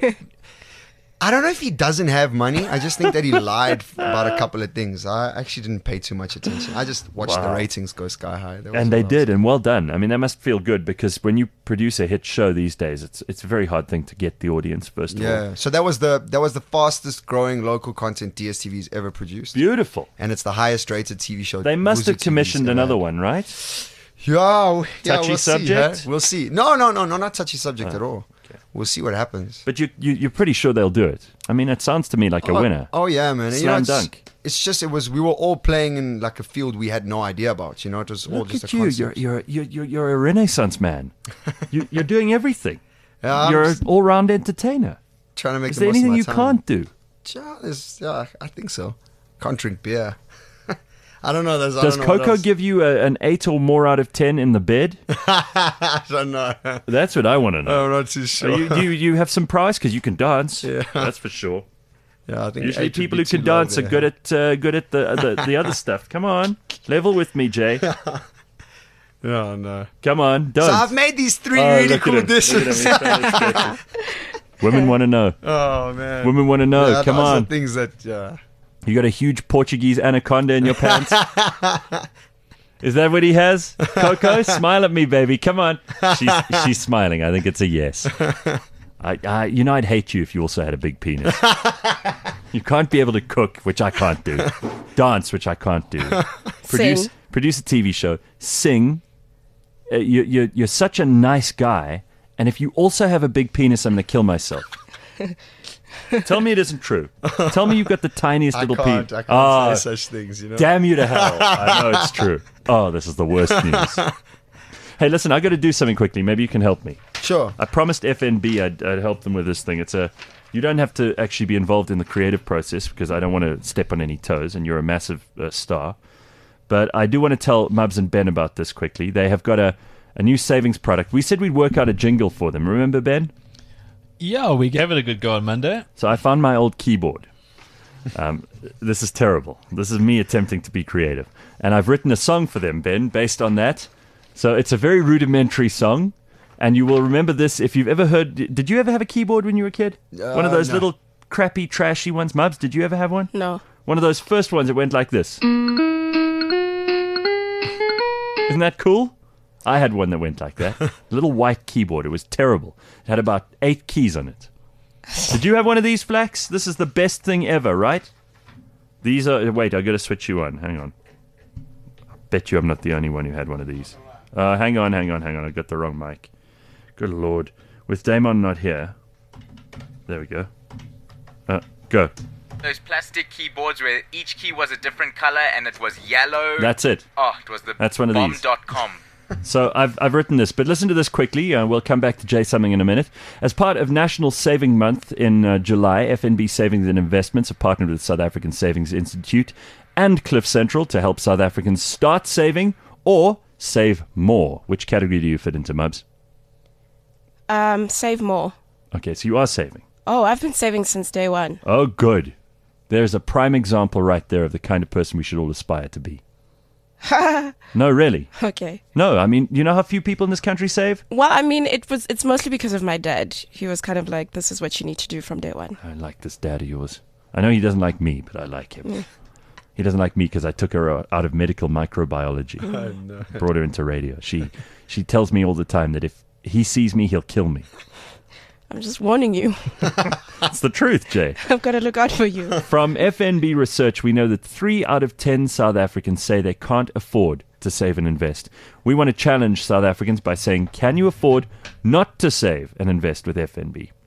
I don't know if he doesn't have money. I just think that he lied about a couple of things. I actually didn't pay too much attention. I just watched the
Wow.
ratings go sky high. That was
And they
what I was-
did, and well done. I mean, that must feel good because when you produce a hit show these days, it's it's a very hard thing to get the audience first of all.
Yeah. So that was the that was the fastest growing local content D S T V's ever produced.
Beautiful.
And it's the highest rated T V show.
They must
Vuzu
have
T V's
commissioned
ever
another
had.
one, right?
Yeah, w- yeah,
Touchy
we'll
subject?
See, huh? We'll see. No, no, no, no, not touchy subject at all. We'll see what happens.
But you, you you're pretty sure they'll do it. I mean, it sounds to me like a
oh,
winner.
Oh yeah, man. You
Slam
know, it's,
dunk.
It's just it was we were all playing in like a field we had no idea about. You know, it was all
Look
just
at
a
you.
concept.
You're, you're, you're, you're, you're a renaissance man. you, you're doing everything.
Yeah, I'm
you're an
just
all-round entertainer.
trying to make
Is
the
there
most of
anything
my
you
time.
can't do?
Yeah, there's- yeah, I think so. Can't drink beer. I don't know. There's, I
Does
don't know what
Coco
else.
give you a, an eight or more out of ten in the bed?
I don't know.
That's what I want to know.
I'm not too sure.
So you, you you have some prize because you can dance.
Yeah.
That's for sure.
yeah, I think
Usually,
eight would
people
be
who can
too low
dance are
there.
good at uh, good at the, the the other stuff. Come on, level with me, Jay.
Yeah, no.
Come on,
So
dance.
I've made these three
Oh,
really
look at
cool
him. Look at him.
dishes.
He's trying to stretch it. Women want to know.
Oh man.
Women want to know.
Yeah,
Come
those are
on.
things that yeah.
You got a huge Portuguese anaconda in your pants. Is that what he has? Coco, smile at me, baby. Come on. She's she's smiling. I think it's a yes. I, I, you know, I'd hate you if you also had a big penis. You can't be able to cook, which I can't do. Dance, which I can't do. Produce,
Sing.
produce a T V show. Sing. Uh, you, you're, you're such a nice guy. And if you also have a big penis, I'm going to kill myself. Tell me it isn't true. Tell me you've got the tiniest
I
little
can't,
penis.
I can't
Oh,
say such things, you know.
damn you to hell. I know it's true. Oh, this is the worst news. Hey, listen, I got to do something quickly. Maybe you can help me.
Sure.
I promised F N B I'd, I'd help them with this thing. It's a you don't have to actually be involved in the creative process because I don't want to step on any toes, and you're a massive uh, star. But I do want to tell Mubs and Ben about this quickly. They have got a, a new savings product. We said we'd work out a jingle for them. Remember, Ben?
Yeah, we gave it a good go on Monday.
So I found my old keyboard. Um, this is terrible. This is me attempting to be creative. And I've written a song for them, Ben, based on that. So it's a very rudimentary song. And you will remember this if you've ever heard... Did you ever have a keyboard when you were a kid?
Uh,
one of those
no.
little crappy, trashy ones. Mubs, did you ever have one?
No.
One of those first ones that went like this. Isn't that cool? I had one that went like that. A little white keyboard. It was terrible. It had about eight keys on it. Did you have one of these, Flax? This is the best thing ever, right? These are... Wait, I got to switch you on. Hang on. I bet you I'm not the only one who had one of these. Uh, hang on, hang on, hang on. I got the wrong mic. Good Lord. With Damon not here... There we go. Uh, go.
Those plastic keyboards where each key was a different color and it was yellow.
That's it.
Oh, it was the
That's one of
bomb
these.
dot com.
So I've I've written this, but listen to this quickly. Uh, we'll come back to Jay something in a minute. As part of National Saving Month in uh, July, F N B Savings and Investments have partnered with South African Savings Institute and Cliff Central to help South Africans start saving or save more. Which category do you fit into, Mubs?
Um, save more.
Okay, so you are saving.
Oh, I've been saving since day one.
Oh, good. There's a prime example right there of the kind of person we should all aspire to be. No, really.
Okay.
No, I mean, you know how few people in this country save?
Well, I mean, it was. It's mostly because of my dad. He was kind of like, "This is what you need to do from day one."
I like this dad of yours. I know he doesn't like me, but I like him.
Mm.
He doesn't like me because I took her o- out of medical microbiology.
Oh, no.
Brought her into radio. She she tells me all the time that if he sees me, he'll kill me.
I'm just warning you.
That's the truth, Jay.
I've got to look out for you.
From F N B research, we know that three out of ten South Africans say they can't afford to save and invest. We want to challenge South Africans by saying, can you afford not to save and invest with F N B?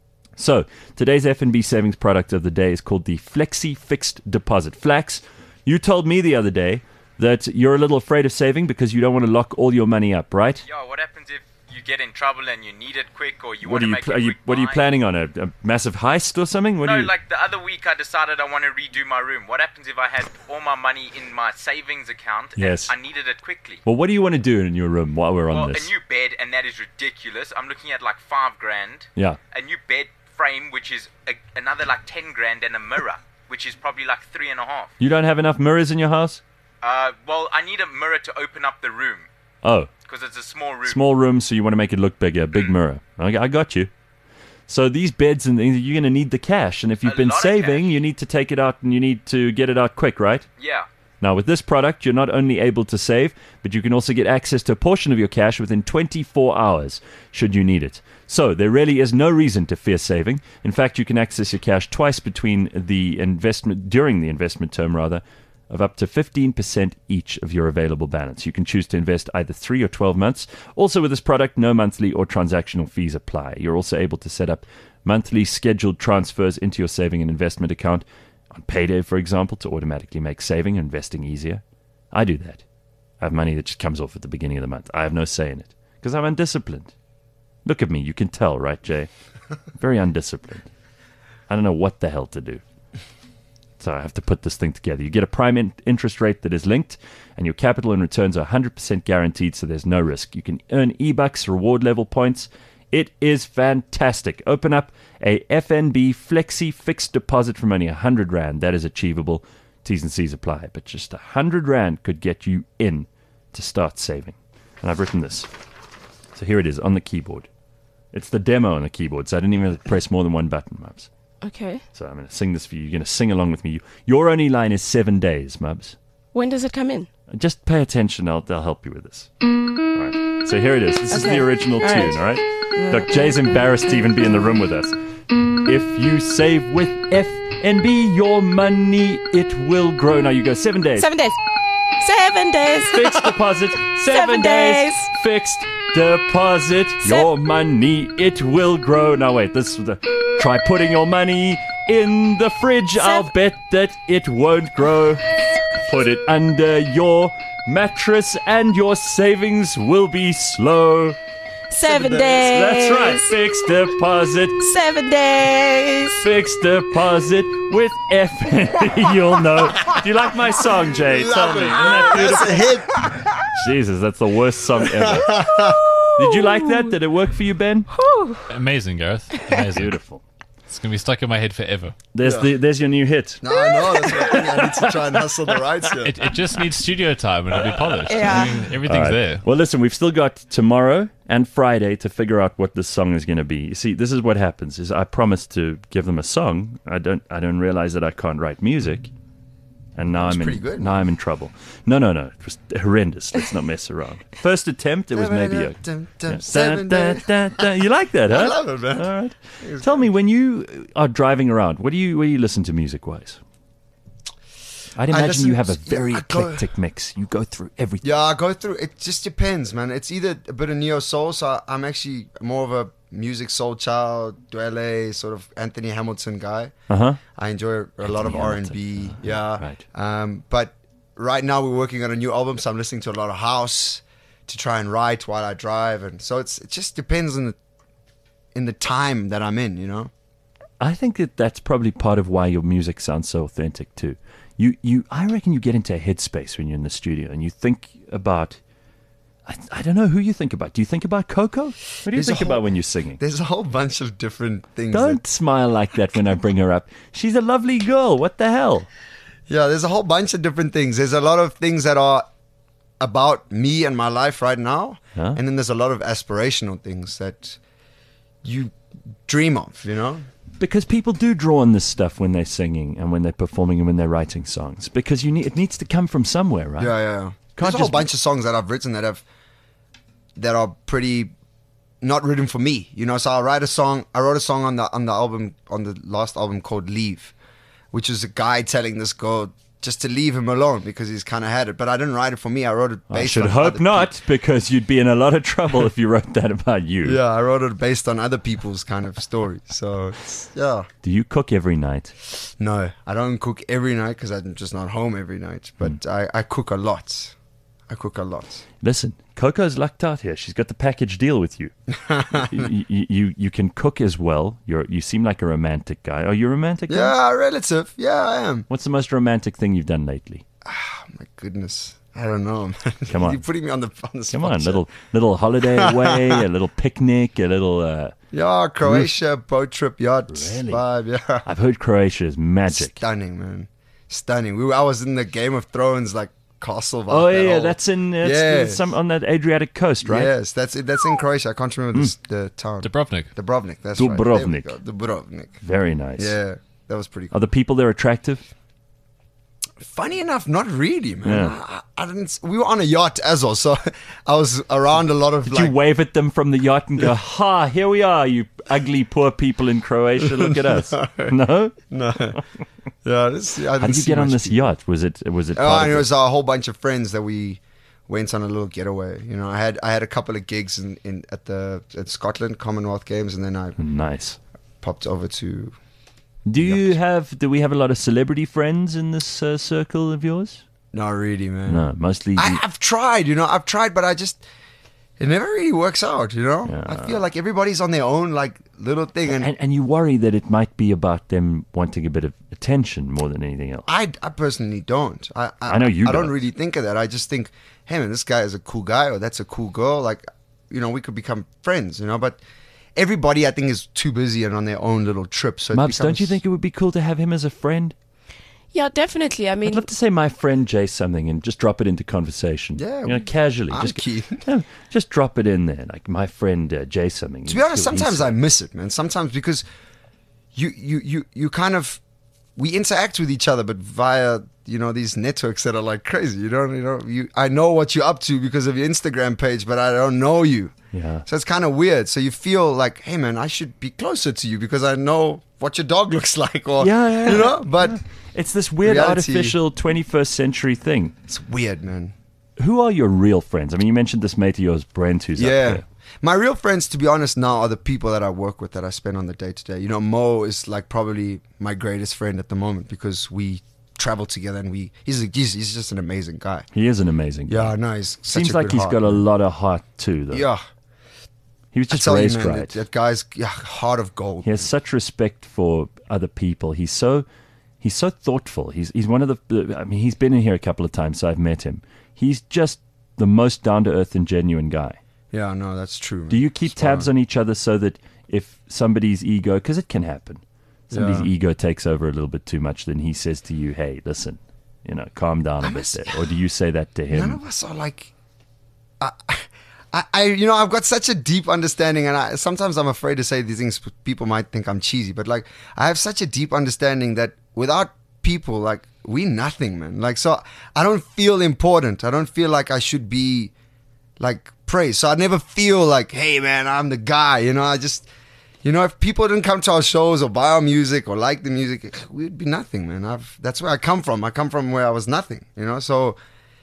So, today's F N B savings product of the day is called the Flexi Fixed Deposit. Flax, you told me the other day that you're a little afraid of saving because you don't want to lock all your money up, right?
Yeah, what happens if you get in trouble and you need it quick, or you
What
want
are
to
you,
make
pl-
a
are you
quick
what are you
buy?
planning on? A, a massive heist or something? What
No,
do you
like the other week I decided I want to redo my room. What happens if I had all my money in my savings account and
Yes.
I needed it quickly?
Well, what do you want to do in your room while we're on
Well,
this?
a new bed, and that is ridiculous. I'm looking at like five grand.
Yeah.
A new bed frame, which is a, another like ten grand, and a mirror, which is probably like three and a half.
You don't have enough mirrors in your house?
Uh, well, I need a mirror to open up the room
Oh,
because it's a small room.
small room, so you want to make it look bigger. Big mirror. I, I got you. So these beds and things, you're going to need the cash. And if you've
A
been
lot of
saving,
cash.
you need to take it out and you need to get it out quick, right?
Yeah.
Now, with this product, you're not only able to save, but you can also get access to a portion of your cash within twenty-four hours, should you need it. So, there really is no reason to fear saving. In fact, you can access your cash twice between the investment, during the investment term, rather, of up to fifteen percent each of your available balance. You can choose to invest either three or twelve months. Also, with this product, no monthly or transactional fees apply. You're also able to set up monthly scheduled transfers into your saving and investment account on payday, for example, to automatically make saving and investing easier. I do that. I have money that just comes off at the beginning of the month. I have no say in it because I'm undisciplined. Look at me. You can tell, right, Jay? Very undisciplined. I don't know what the hell to do. So I have to put this thing together. You get a prime in- interest rate that is linked, and your capital and returns are one hundred percent guaranteed, so there's no risk. You can earn e-bucks, reward level points. It is fantastic. Open up a F N B Flexi fixed deposit from only one hundred rand. That is achievable. T's and C's apply. But just one hundred rand could get you in to start saving. And I've written this. So here it is on the keyboard. It's the demo on the keyboard, so I didn't even press more than one button, Mubs.
Okay.
So I'm going to sing this for you. You're going to sing along with me. Your only line is seven days, Mubs.
When does it come in?
Just pay attention. I'll, I'll help you with this. All right. So here it is. This is
Okay.
the original
All
tune,
right.
all right? Look, Jay's embarrassed to even be in the room with us. If you save with F N B, your money, it will grow. Now you go seven days.
Seven days. Seven days.
Fixed deposit. Seven,
Seven
days.
days.
Fixed deposit. Your money, it will grow. Now wait, this the, try putting your money in the fridge. I'll
Sev-
bet that it won't grow. Put it under your mattress and your savings will be slow.
Seven
days.
days.
That's right. Fixed deposit.
Seven days.
Fixed deposit with F N B. You'll know. Do you like my song, Jay? Tell me. Isn't that beautiful?
That's a hit.
Jesus, that's the worst song ever. Did you like that? Did it work for you, Ben?
Amazing, Gareth. Amazing.
Beautiful.
It's going to be stuck in my head forever.
There's the there's your new hit.
No, I know. That's my thing. I need to try and hustle the rights here.
It, it just needs studio time and it'll be polished.
Yeah.
I mean, everything's
All right.
there.
Well, listen, we've still got tomorrow and Friday to figure out what this song is going to be. You see, this is what happens: is I promised to give them a song. I don't. I don't realize that I can't write music, and now I'm in.
pretty good,
now I'm in trouble. No, no, no. It was horrendous. Let's not mess around. First attempt, it was maybe a.
Dum, dum,
Yeah.
Seven
Da,
days.
da, da, da. You like that, huh?
I love it, man.
All right. Tell me, when you are driving around, what do you what do you listen to music wise? I'd
I
imagine
listen
you have a
to-
very
yeah, I go-
eclectic mix. You go through everything.
Yeah, I go through. It just depends, man. It's either a bit of neo soul, so I- I'm actually more of a music soul child, Dwele, sort of Anthony Hamilton guy.
Uh huh.
I enjoy a lot of
Anthony
R and B.
Hamilton.
Yeah.
Right.
Um, but right now we're working on a new album, so I'm listening to a lot of house to try and write while I drive, and so it's it just depends on the in the time that I'm in, you know.
I think that that's probably part of why your music sounds so authentic too. You, you, I reckon you get into a headspace when you're in the studio and you think about. I, I don't know who you think about. Do you think about Coco? What do you
There's a
think
whole-
about when you're singing?
There's a whole bunch of different things.
Don't
that-
smile like that when I bring her up. She's a lovely girl. What the hell?
yeah, there's a whole bunch of different things. There's a lot of things that are about me and my life right now,
Huh?
and then there's a lot of aspirational things that you dream of. You know.
Because people do draw on this stuff when they're singing and when they're performing and when they're writing songs. Because you need it needs to come from somewhere, right?
Yeah, yeah. yeah.
Can't
There's a whole
just-
bunch of songs that I've written that have that are pretty not written for me. You know, so I write a song. I wrote a song on the on the album on the last album called "Leave," which is a guy telling this girl just to leave him alone because he's kind of had it. But I didn't write it for me. I wrote it based
I should
on
hope
other
not, because you'd be in a lot of trouble if you wrote that about you.
peop- Yeah, I wrote it based on other people's kind of stories. So it's, yeah.
Do you cook every night?
No, I don't cook every night because I'm just not home every night. But I, I cook a lot. I cook a lot.
Listen, Coco's lucked out here. She's got the package deal with you. you, you, you you can cook as well. You're you seem like a romantic guy. Are you a romantic guy?
Yeah, relative. Yeah, I am.
What's the most romantic thing you've done lately?
Oh my goodness. I don't know, man.
Come on.
You're putting me on the on the spot.
Come on,
here.
little little holiday away, a little picnic, a little. Uh,
Yeah, Croatia, boat trip, yacht
Really?
vibe. Yeah.
I've heard Croatia is magic.
Stunning, man. Stunning. We, were- I was in the Game of Thrones, like, castle vibe.
Oh
that
yeah,
whole-
that's in that's
Yes.
some on that Adriatic coast, right? Hmm.
Yes, that's that's in Croatia. I can't remember this, the town.
Dubrovnik.
Dubrovnik, that's
Dubrovnik.
right. There we go. Dubrovnik.
Very nice.
Yeah, that was pretty cool.
Are the people there attractive?
Funny enough, not really, man.
Yeah.
I, I didn't. s- We were on a yacht as well, so I was around a lot of
Did
like.
you wave at them from the yacht and go, "Ha, here we are, you ugly poor people in Croatia. Look at us." No.
No. Yeah, this, I
How
didn't
did you
see
get on
much
this
people.
yacht? Was it was it?
Oh,
part
and
of
it
the-
was a whole bunch of friends that we went on a little getaway. You know, I had I had a couple of gigs in, in at the at Scotland Commonwealth Games, and then I
Nice.
popped over to.
Do you have? Do we have a lot of celebrity friends in this uh, circle of yours?
Not really, man.
No, mostly.
I, I've tried, you know, I've tried, but I just it never really works out. You know,
Yeah.
I feel like everybody's on their own like little thing, and,
and, and you worry that it might be about them wanting a bit of attention more than anything else.
I, I personally don't. I I,
I know you
I don't
don't.
really think of that. I just think, hey man, this guy is a cool guy, or that's a cool girl. Like, you know, we could become friends. You know, but everybody I think is too busy and on their own little trip. So it
Mubs, don't you
becomes-
think it would be cool to have him as a friend?
Yeah, definitely. I
I'd
mean,
love to say my friend Jay something and just drop it into conversation.
Yeah,
you know, casually.
I'm
just
keen.
Yeah, just drop it in there, like my friend uh, Jay something.
To be honest, sometimes I miss it, man. Sometimes because you you you you kind of we interact with each other, but via you know these networks that are like crazy. You don't you know you I know what you're up to because of your Instagram page, but I don't know you.
Yeah.
So it's kind of weird. So you feel like, hey man, I should be closer to you because I know what your dog looks like, or
Yeah, yeah,
you
yeah.
know. But
It's this weird
Reality-
artificial twenty-first century thing.
it's weird, man.
Who are your real friends? I mean, you mentioned this mate of yours, Brent, who's up
Yeah.
there.
My real friends, to be honest, now are the people that I work with, that I spend on the day to day. You know, Mo is like probably my greatest friend at the moment because we travel together and we. He's a, he's, he's just an amazing guy.
He is an amazing guy.
Yeah, no, he's such
Seems
a
like
good
he's
heart,
got a
man.
lot of heart too, though.
Yeah,
He was
I
just
tell you,
raised
man,
right.
that, that guy's yeah, heart of gold.
He has such respect for other people. He's so he's so thoughtful. He's he's one of the. I mean, he's been in here a couple of times, so I've met him. He's just the most down to earth and genuine guy.
Yeah, no, that's true.
Do you keep
Spot
tabs on each other so that if somebody's ego, because it can happen, somebody's
Yeah.
ego takes over a little bit too much, then he says to you, "Hey, listen, you know, calm down a
I
bit
must-
there," or do you say that to
None
him?
of us are like. I, I, I, you know, I've got such a deep understanding, and I, sometimes I'm afraid to say these things. People might think I'm cheesy, but like, I have such a deep understanding that without people, like, we nothing, man. Like, so I don't feel important. I don't feel like I should be, like, praised. So I never feel like, hey, man, I'm the guy. You know, I just, you know, if people didn't come to our shows or buy our music or like the music, we'd be nothing, man. I've, that's where I come from. I come from where I was nothing. You know, so.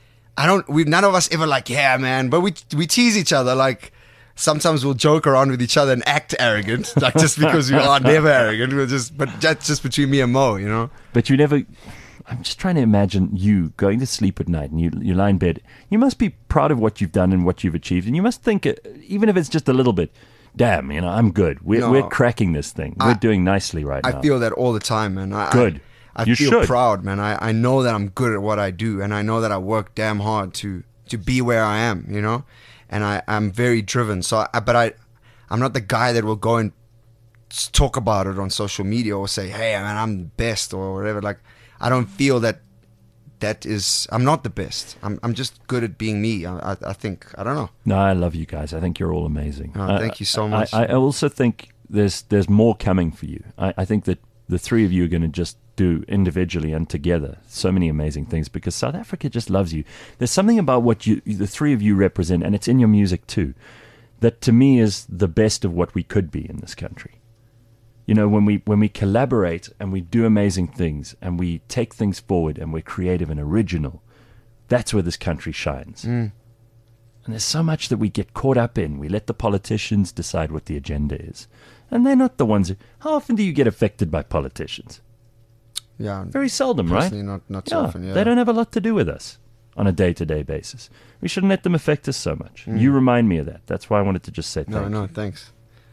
I don't. We none of us ever like, yeah, man. But we we tease each other. Like sometimes we'll joke around with each other and act arrogant, like just because we are never arrogant. We're just, but that's just between me and Mo, you know.
But you never. I'm just trying to imagine you going to sleep at night and you you lie in bed. You must be proud of what you've done and what you've achieved, and you must think, uh, even if it's just a little bit, damn, you know, I'm good. We're
No.
we're cracking this thing. We're
I-
doing nicely right
I
now.
feel that all the time, man. I,
Good.
I, I
You
feel
should.
proud, man. I, I know that I'm good at what I do, and I know that I work damn hard to to be where I am, you know, and I I'm very driven. So, I, but I I'm not the guy that will go and s- talk about it on social media or say, hey man, I'm the best or whatever. Like I don't feel that that is I'm not the best. I'm I'm just good at being me. I I, I think I don't know.
No, I love you guys. I think you're all amazing.
Oh,
I-
thank you so
I-
much.
I, I also think there's there's more coming for you. I, I think that the three of you are going to just do individually and together so many amazing things because South Africa just loves you. There's something about what you the three of you represent, and it's in your music too, that to me is the best of what we could be in this country. You know, when we when we collaborate and we do amazing things and we take things forward and we're creative and original, that's where this country shines.
Mm.
And there's so much that we get caught up in. We let the politicians decide what the agenda is. And they're not the ones who... How often do you get affected by politicians?
Yeah,
Very seldom, right?
personally, not not so
Yeah,
often. Yeah,
they don't have a lot to do with us on a day-to-day basis. We shouldn't let them affect us so much.
Mm.
You remind me of that. That's why I wanted to just say thank
No,
you.
no, thanks.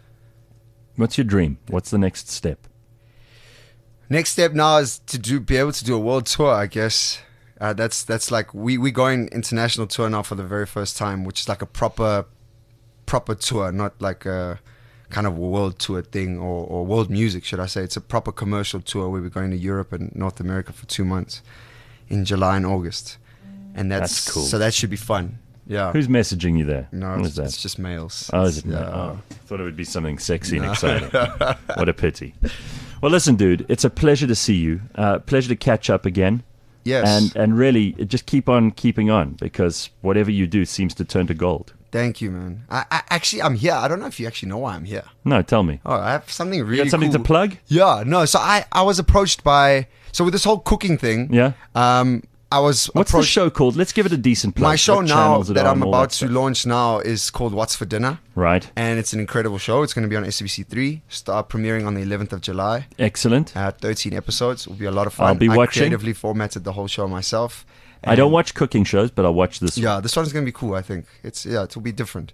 What's your dream? What's the next step?
Next step now is to do be able to do a world tour, I guess. Uh, that's that's like we we going international tour now for the very first time, which is like a proper proper tour, not like a kind of a world tour thing or, or world music, should I say. It's a proper commercial tour where we're going to Europe and North America for two months in July and August. And that's,
That's cool.
So that should be fun. Yeah.
Who's messaging you there?
no,
What
it's,
is that?
it's just males.
Oh, is it?
Yeah.
Oh, I thought it would be something sexy and exciting. What a pity. Well, listen, dude, it's a pleasure to see you. Uh, pleasure to catch up again.
Yes.
And and really, just keep on keeping on because whatever you do seems to turn to gold.
Thank you, man. I, I actually I'm here. I don't know if you actually know why I'm here.
No, tell me.
Oh, I have something really
You got something
cool.
to plug?
Yeah, no. So I, I was approached by so with this whole cooking thing.
Yeah.
Um, I was
What's the
approached.
show called? Let's give it a decent plug.
My show
What
now
channels it
that
on,
I'm
all
about
that
to
stuff.
launch now is called What's for Dinner,
Right.
and it's an incredible show. It's going to be on S B C three. Start premiering on the eleventh of July.
Excellent.
Uh, thirteen episodes. It will be a lot of fun.
I'll be
I
watching.
creatively formatted the whole show myself.
I don't
And-
watch cooking shows, but I'll watch this one.
Yeah, this one's gonna be cool. I think it's yeah, it will be different.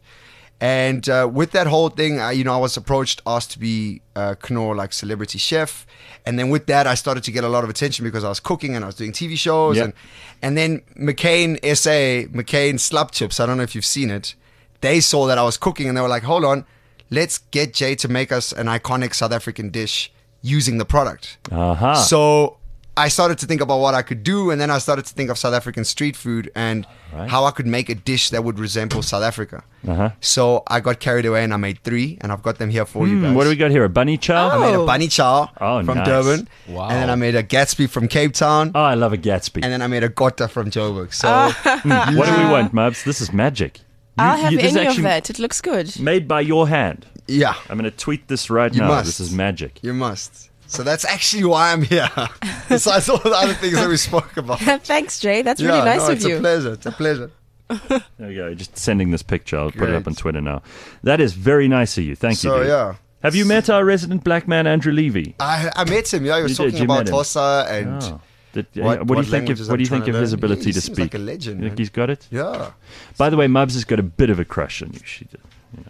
And uh, with that whole thing, uh, you know, I was approached, asked to be uh, Knorr like celebrity chef, and then with that, I started to get a lot of attention because I was cooking and I was doing T V shows,
Yep.
and and then McCain S A, McCain Slap Chips. I don't know if you've seen it. They saw that I was cooking and they were like, "Hold on, let's get Jay to make us an iconic South African dish using the product."
Aha.
So I started to think about what I could do, and then I started to think of South African street food and
Right.
how I could make a dish that would resemble South Africa.
Uh-huh.
So I got carried away and I made three, and I've got them here for you
Hmm,
guys.
what do we got here? A bunny chow?
I made a
Oh.
bunny chow
Oh,
from
nice.
Durban,
Wow.
and then I made a Gatsby from Cape Town,
Oh, I love a Gatsby.
and then I made a Gota from Joburg. So
Hmm, what do we want, Mubs? This is magic. You-
I'll have
you- this is
any of
actually
that. It looks good.
Made by your hand.
yeah,
I'm going to tweet this right
You
now.
must.
This is magic.
you must. So that's actually why I'm here. Besides all the other things that we spoke about.
Thanks, Jay. That's
yeah,
really nice
no,
of
it's
you.
a pleasure. It's a pleasure.
There we go. Just sending this picture. I'll put it up
Great.
on Twitter now. That is very nice of you. Thank you.
So
dude.
yeah.
Have you met our resident black man, Andrew Levy?
I, I met him. Yeah, he was
You did,
talking
you
about
met him.
Tosa and
Oh. Did-
What-
what, do
what
you think of
languages
what
I'm
do you think
trying
of
to
his
learn?
ability
He
to
seems
speak?
like a legend,
You think
man.
he's got it?
yeah.
By the way, Mubs has got a bit of a crush on you. She did.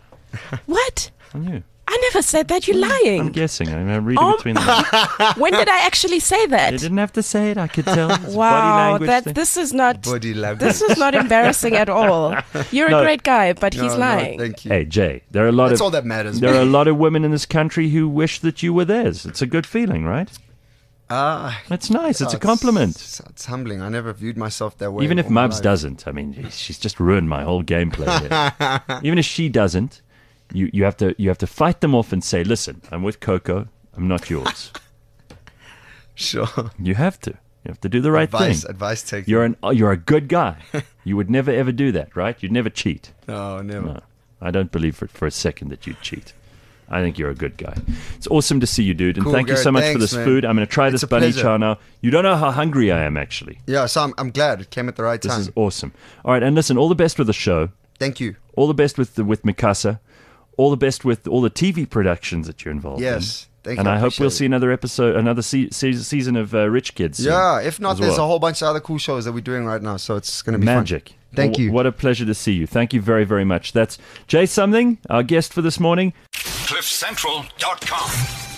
What?
On you.
I never said that. You're
I'm
lying.
guessing. I mean, I'm reading
Oh.
between the lines.
When did I actually say
You
that?
didn't have to say it. I could tell. It's a body
Wow,
language
that
thing.
this is not
Body language.
this is not embarrassing at all. You're
No.
a great guy, but
No,
he's
no,
lying.
thank you.
Hey, Jay, there are a lot
That's
of
all that matters.
there are a lot of women in this country who wish that you were theirs. It's a good feeling, right?
Ah,
It's nice. It's
oh,
a compliment.
It's, it's humbling. I never viewed myself that way.
Even if
all my
Mubs
life.
doesn't, I mean, she's just ruined my whole gameplay here. Even if she doesn't, you, you have to you have to fight them off and say, "Listen, I'm with Coco. I'm not yours."
Sure.
You have to. You have to do the right
advice,
thing.
advice taken.
You're an oh, you're a good guy. You would never ever do that, right? You'd never cheat.
no, never.
No, I don't believe for for a second that you'd cheat. I think you're a good guy. It's awesome to see you, dude, and
Cool,
thank you so
Garrett.
much for
Thanks,
this
man.
food. I'm going to try
It's
this
a
bunny
pleasure.
chow now. You don't know how hungry I am, actually.
Yeah, so I'm, I'm glad it came at the right
This
time.
is awesome. All right, and listen, all the best with the show.
Thank you.
All the best with the, with Mikasa. All the best with all the T V productions that you're involved in.
Yes. Thank
And
you.
I hope we'll
appreciate
see another episode, another se- se- season of uh, Rich Kids.
it.
soon
Yeah, if not,
as
there's
well.
a whole bunch of other cool shows that we're doing right now, so it's going to be fun.
Magic.
Thank
Well,
you.
What a pleasure to see you. Thank you very, very much. That's Jay Something, our guest for this morning.
cliff central dot com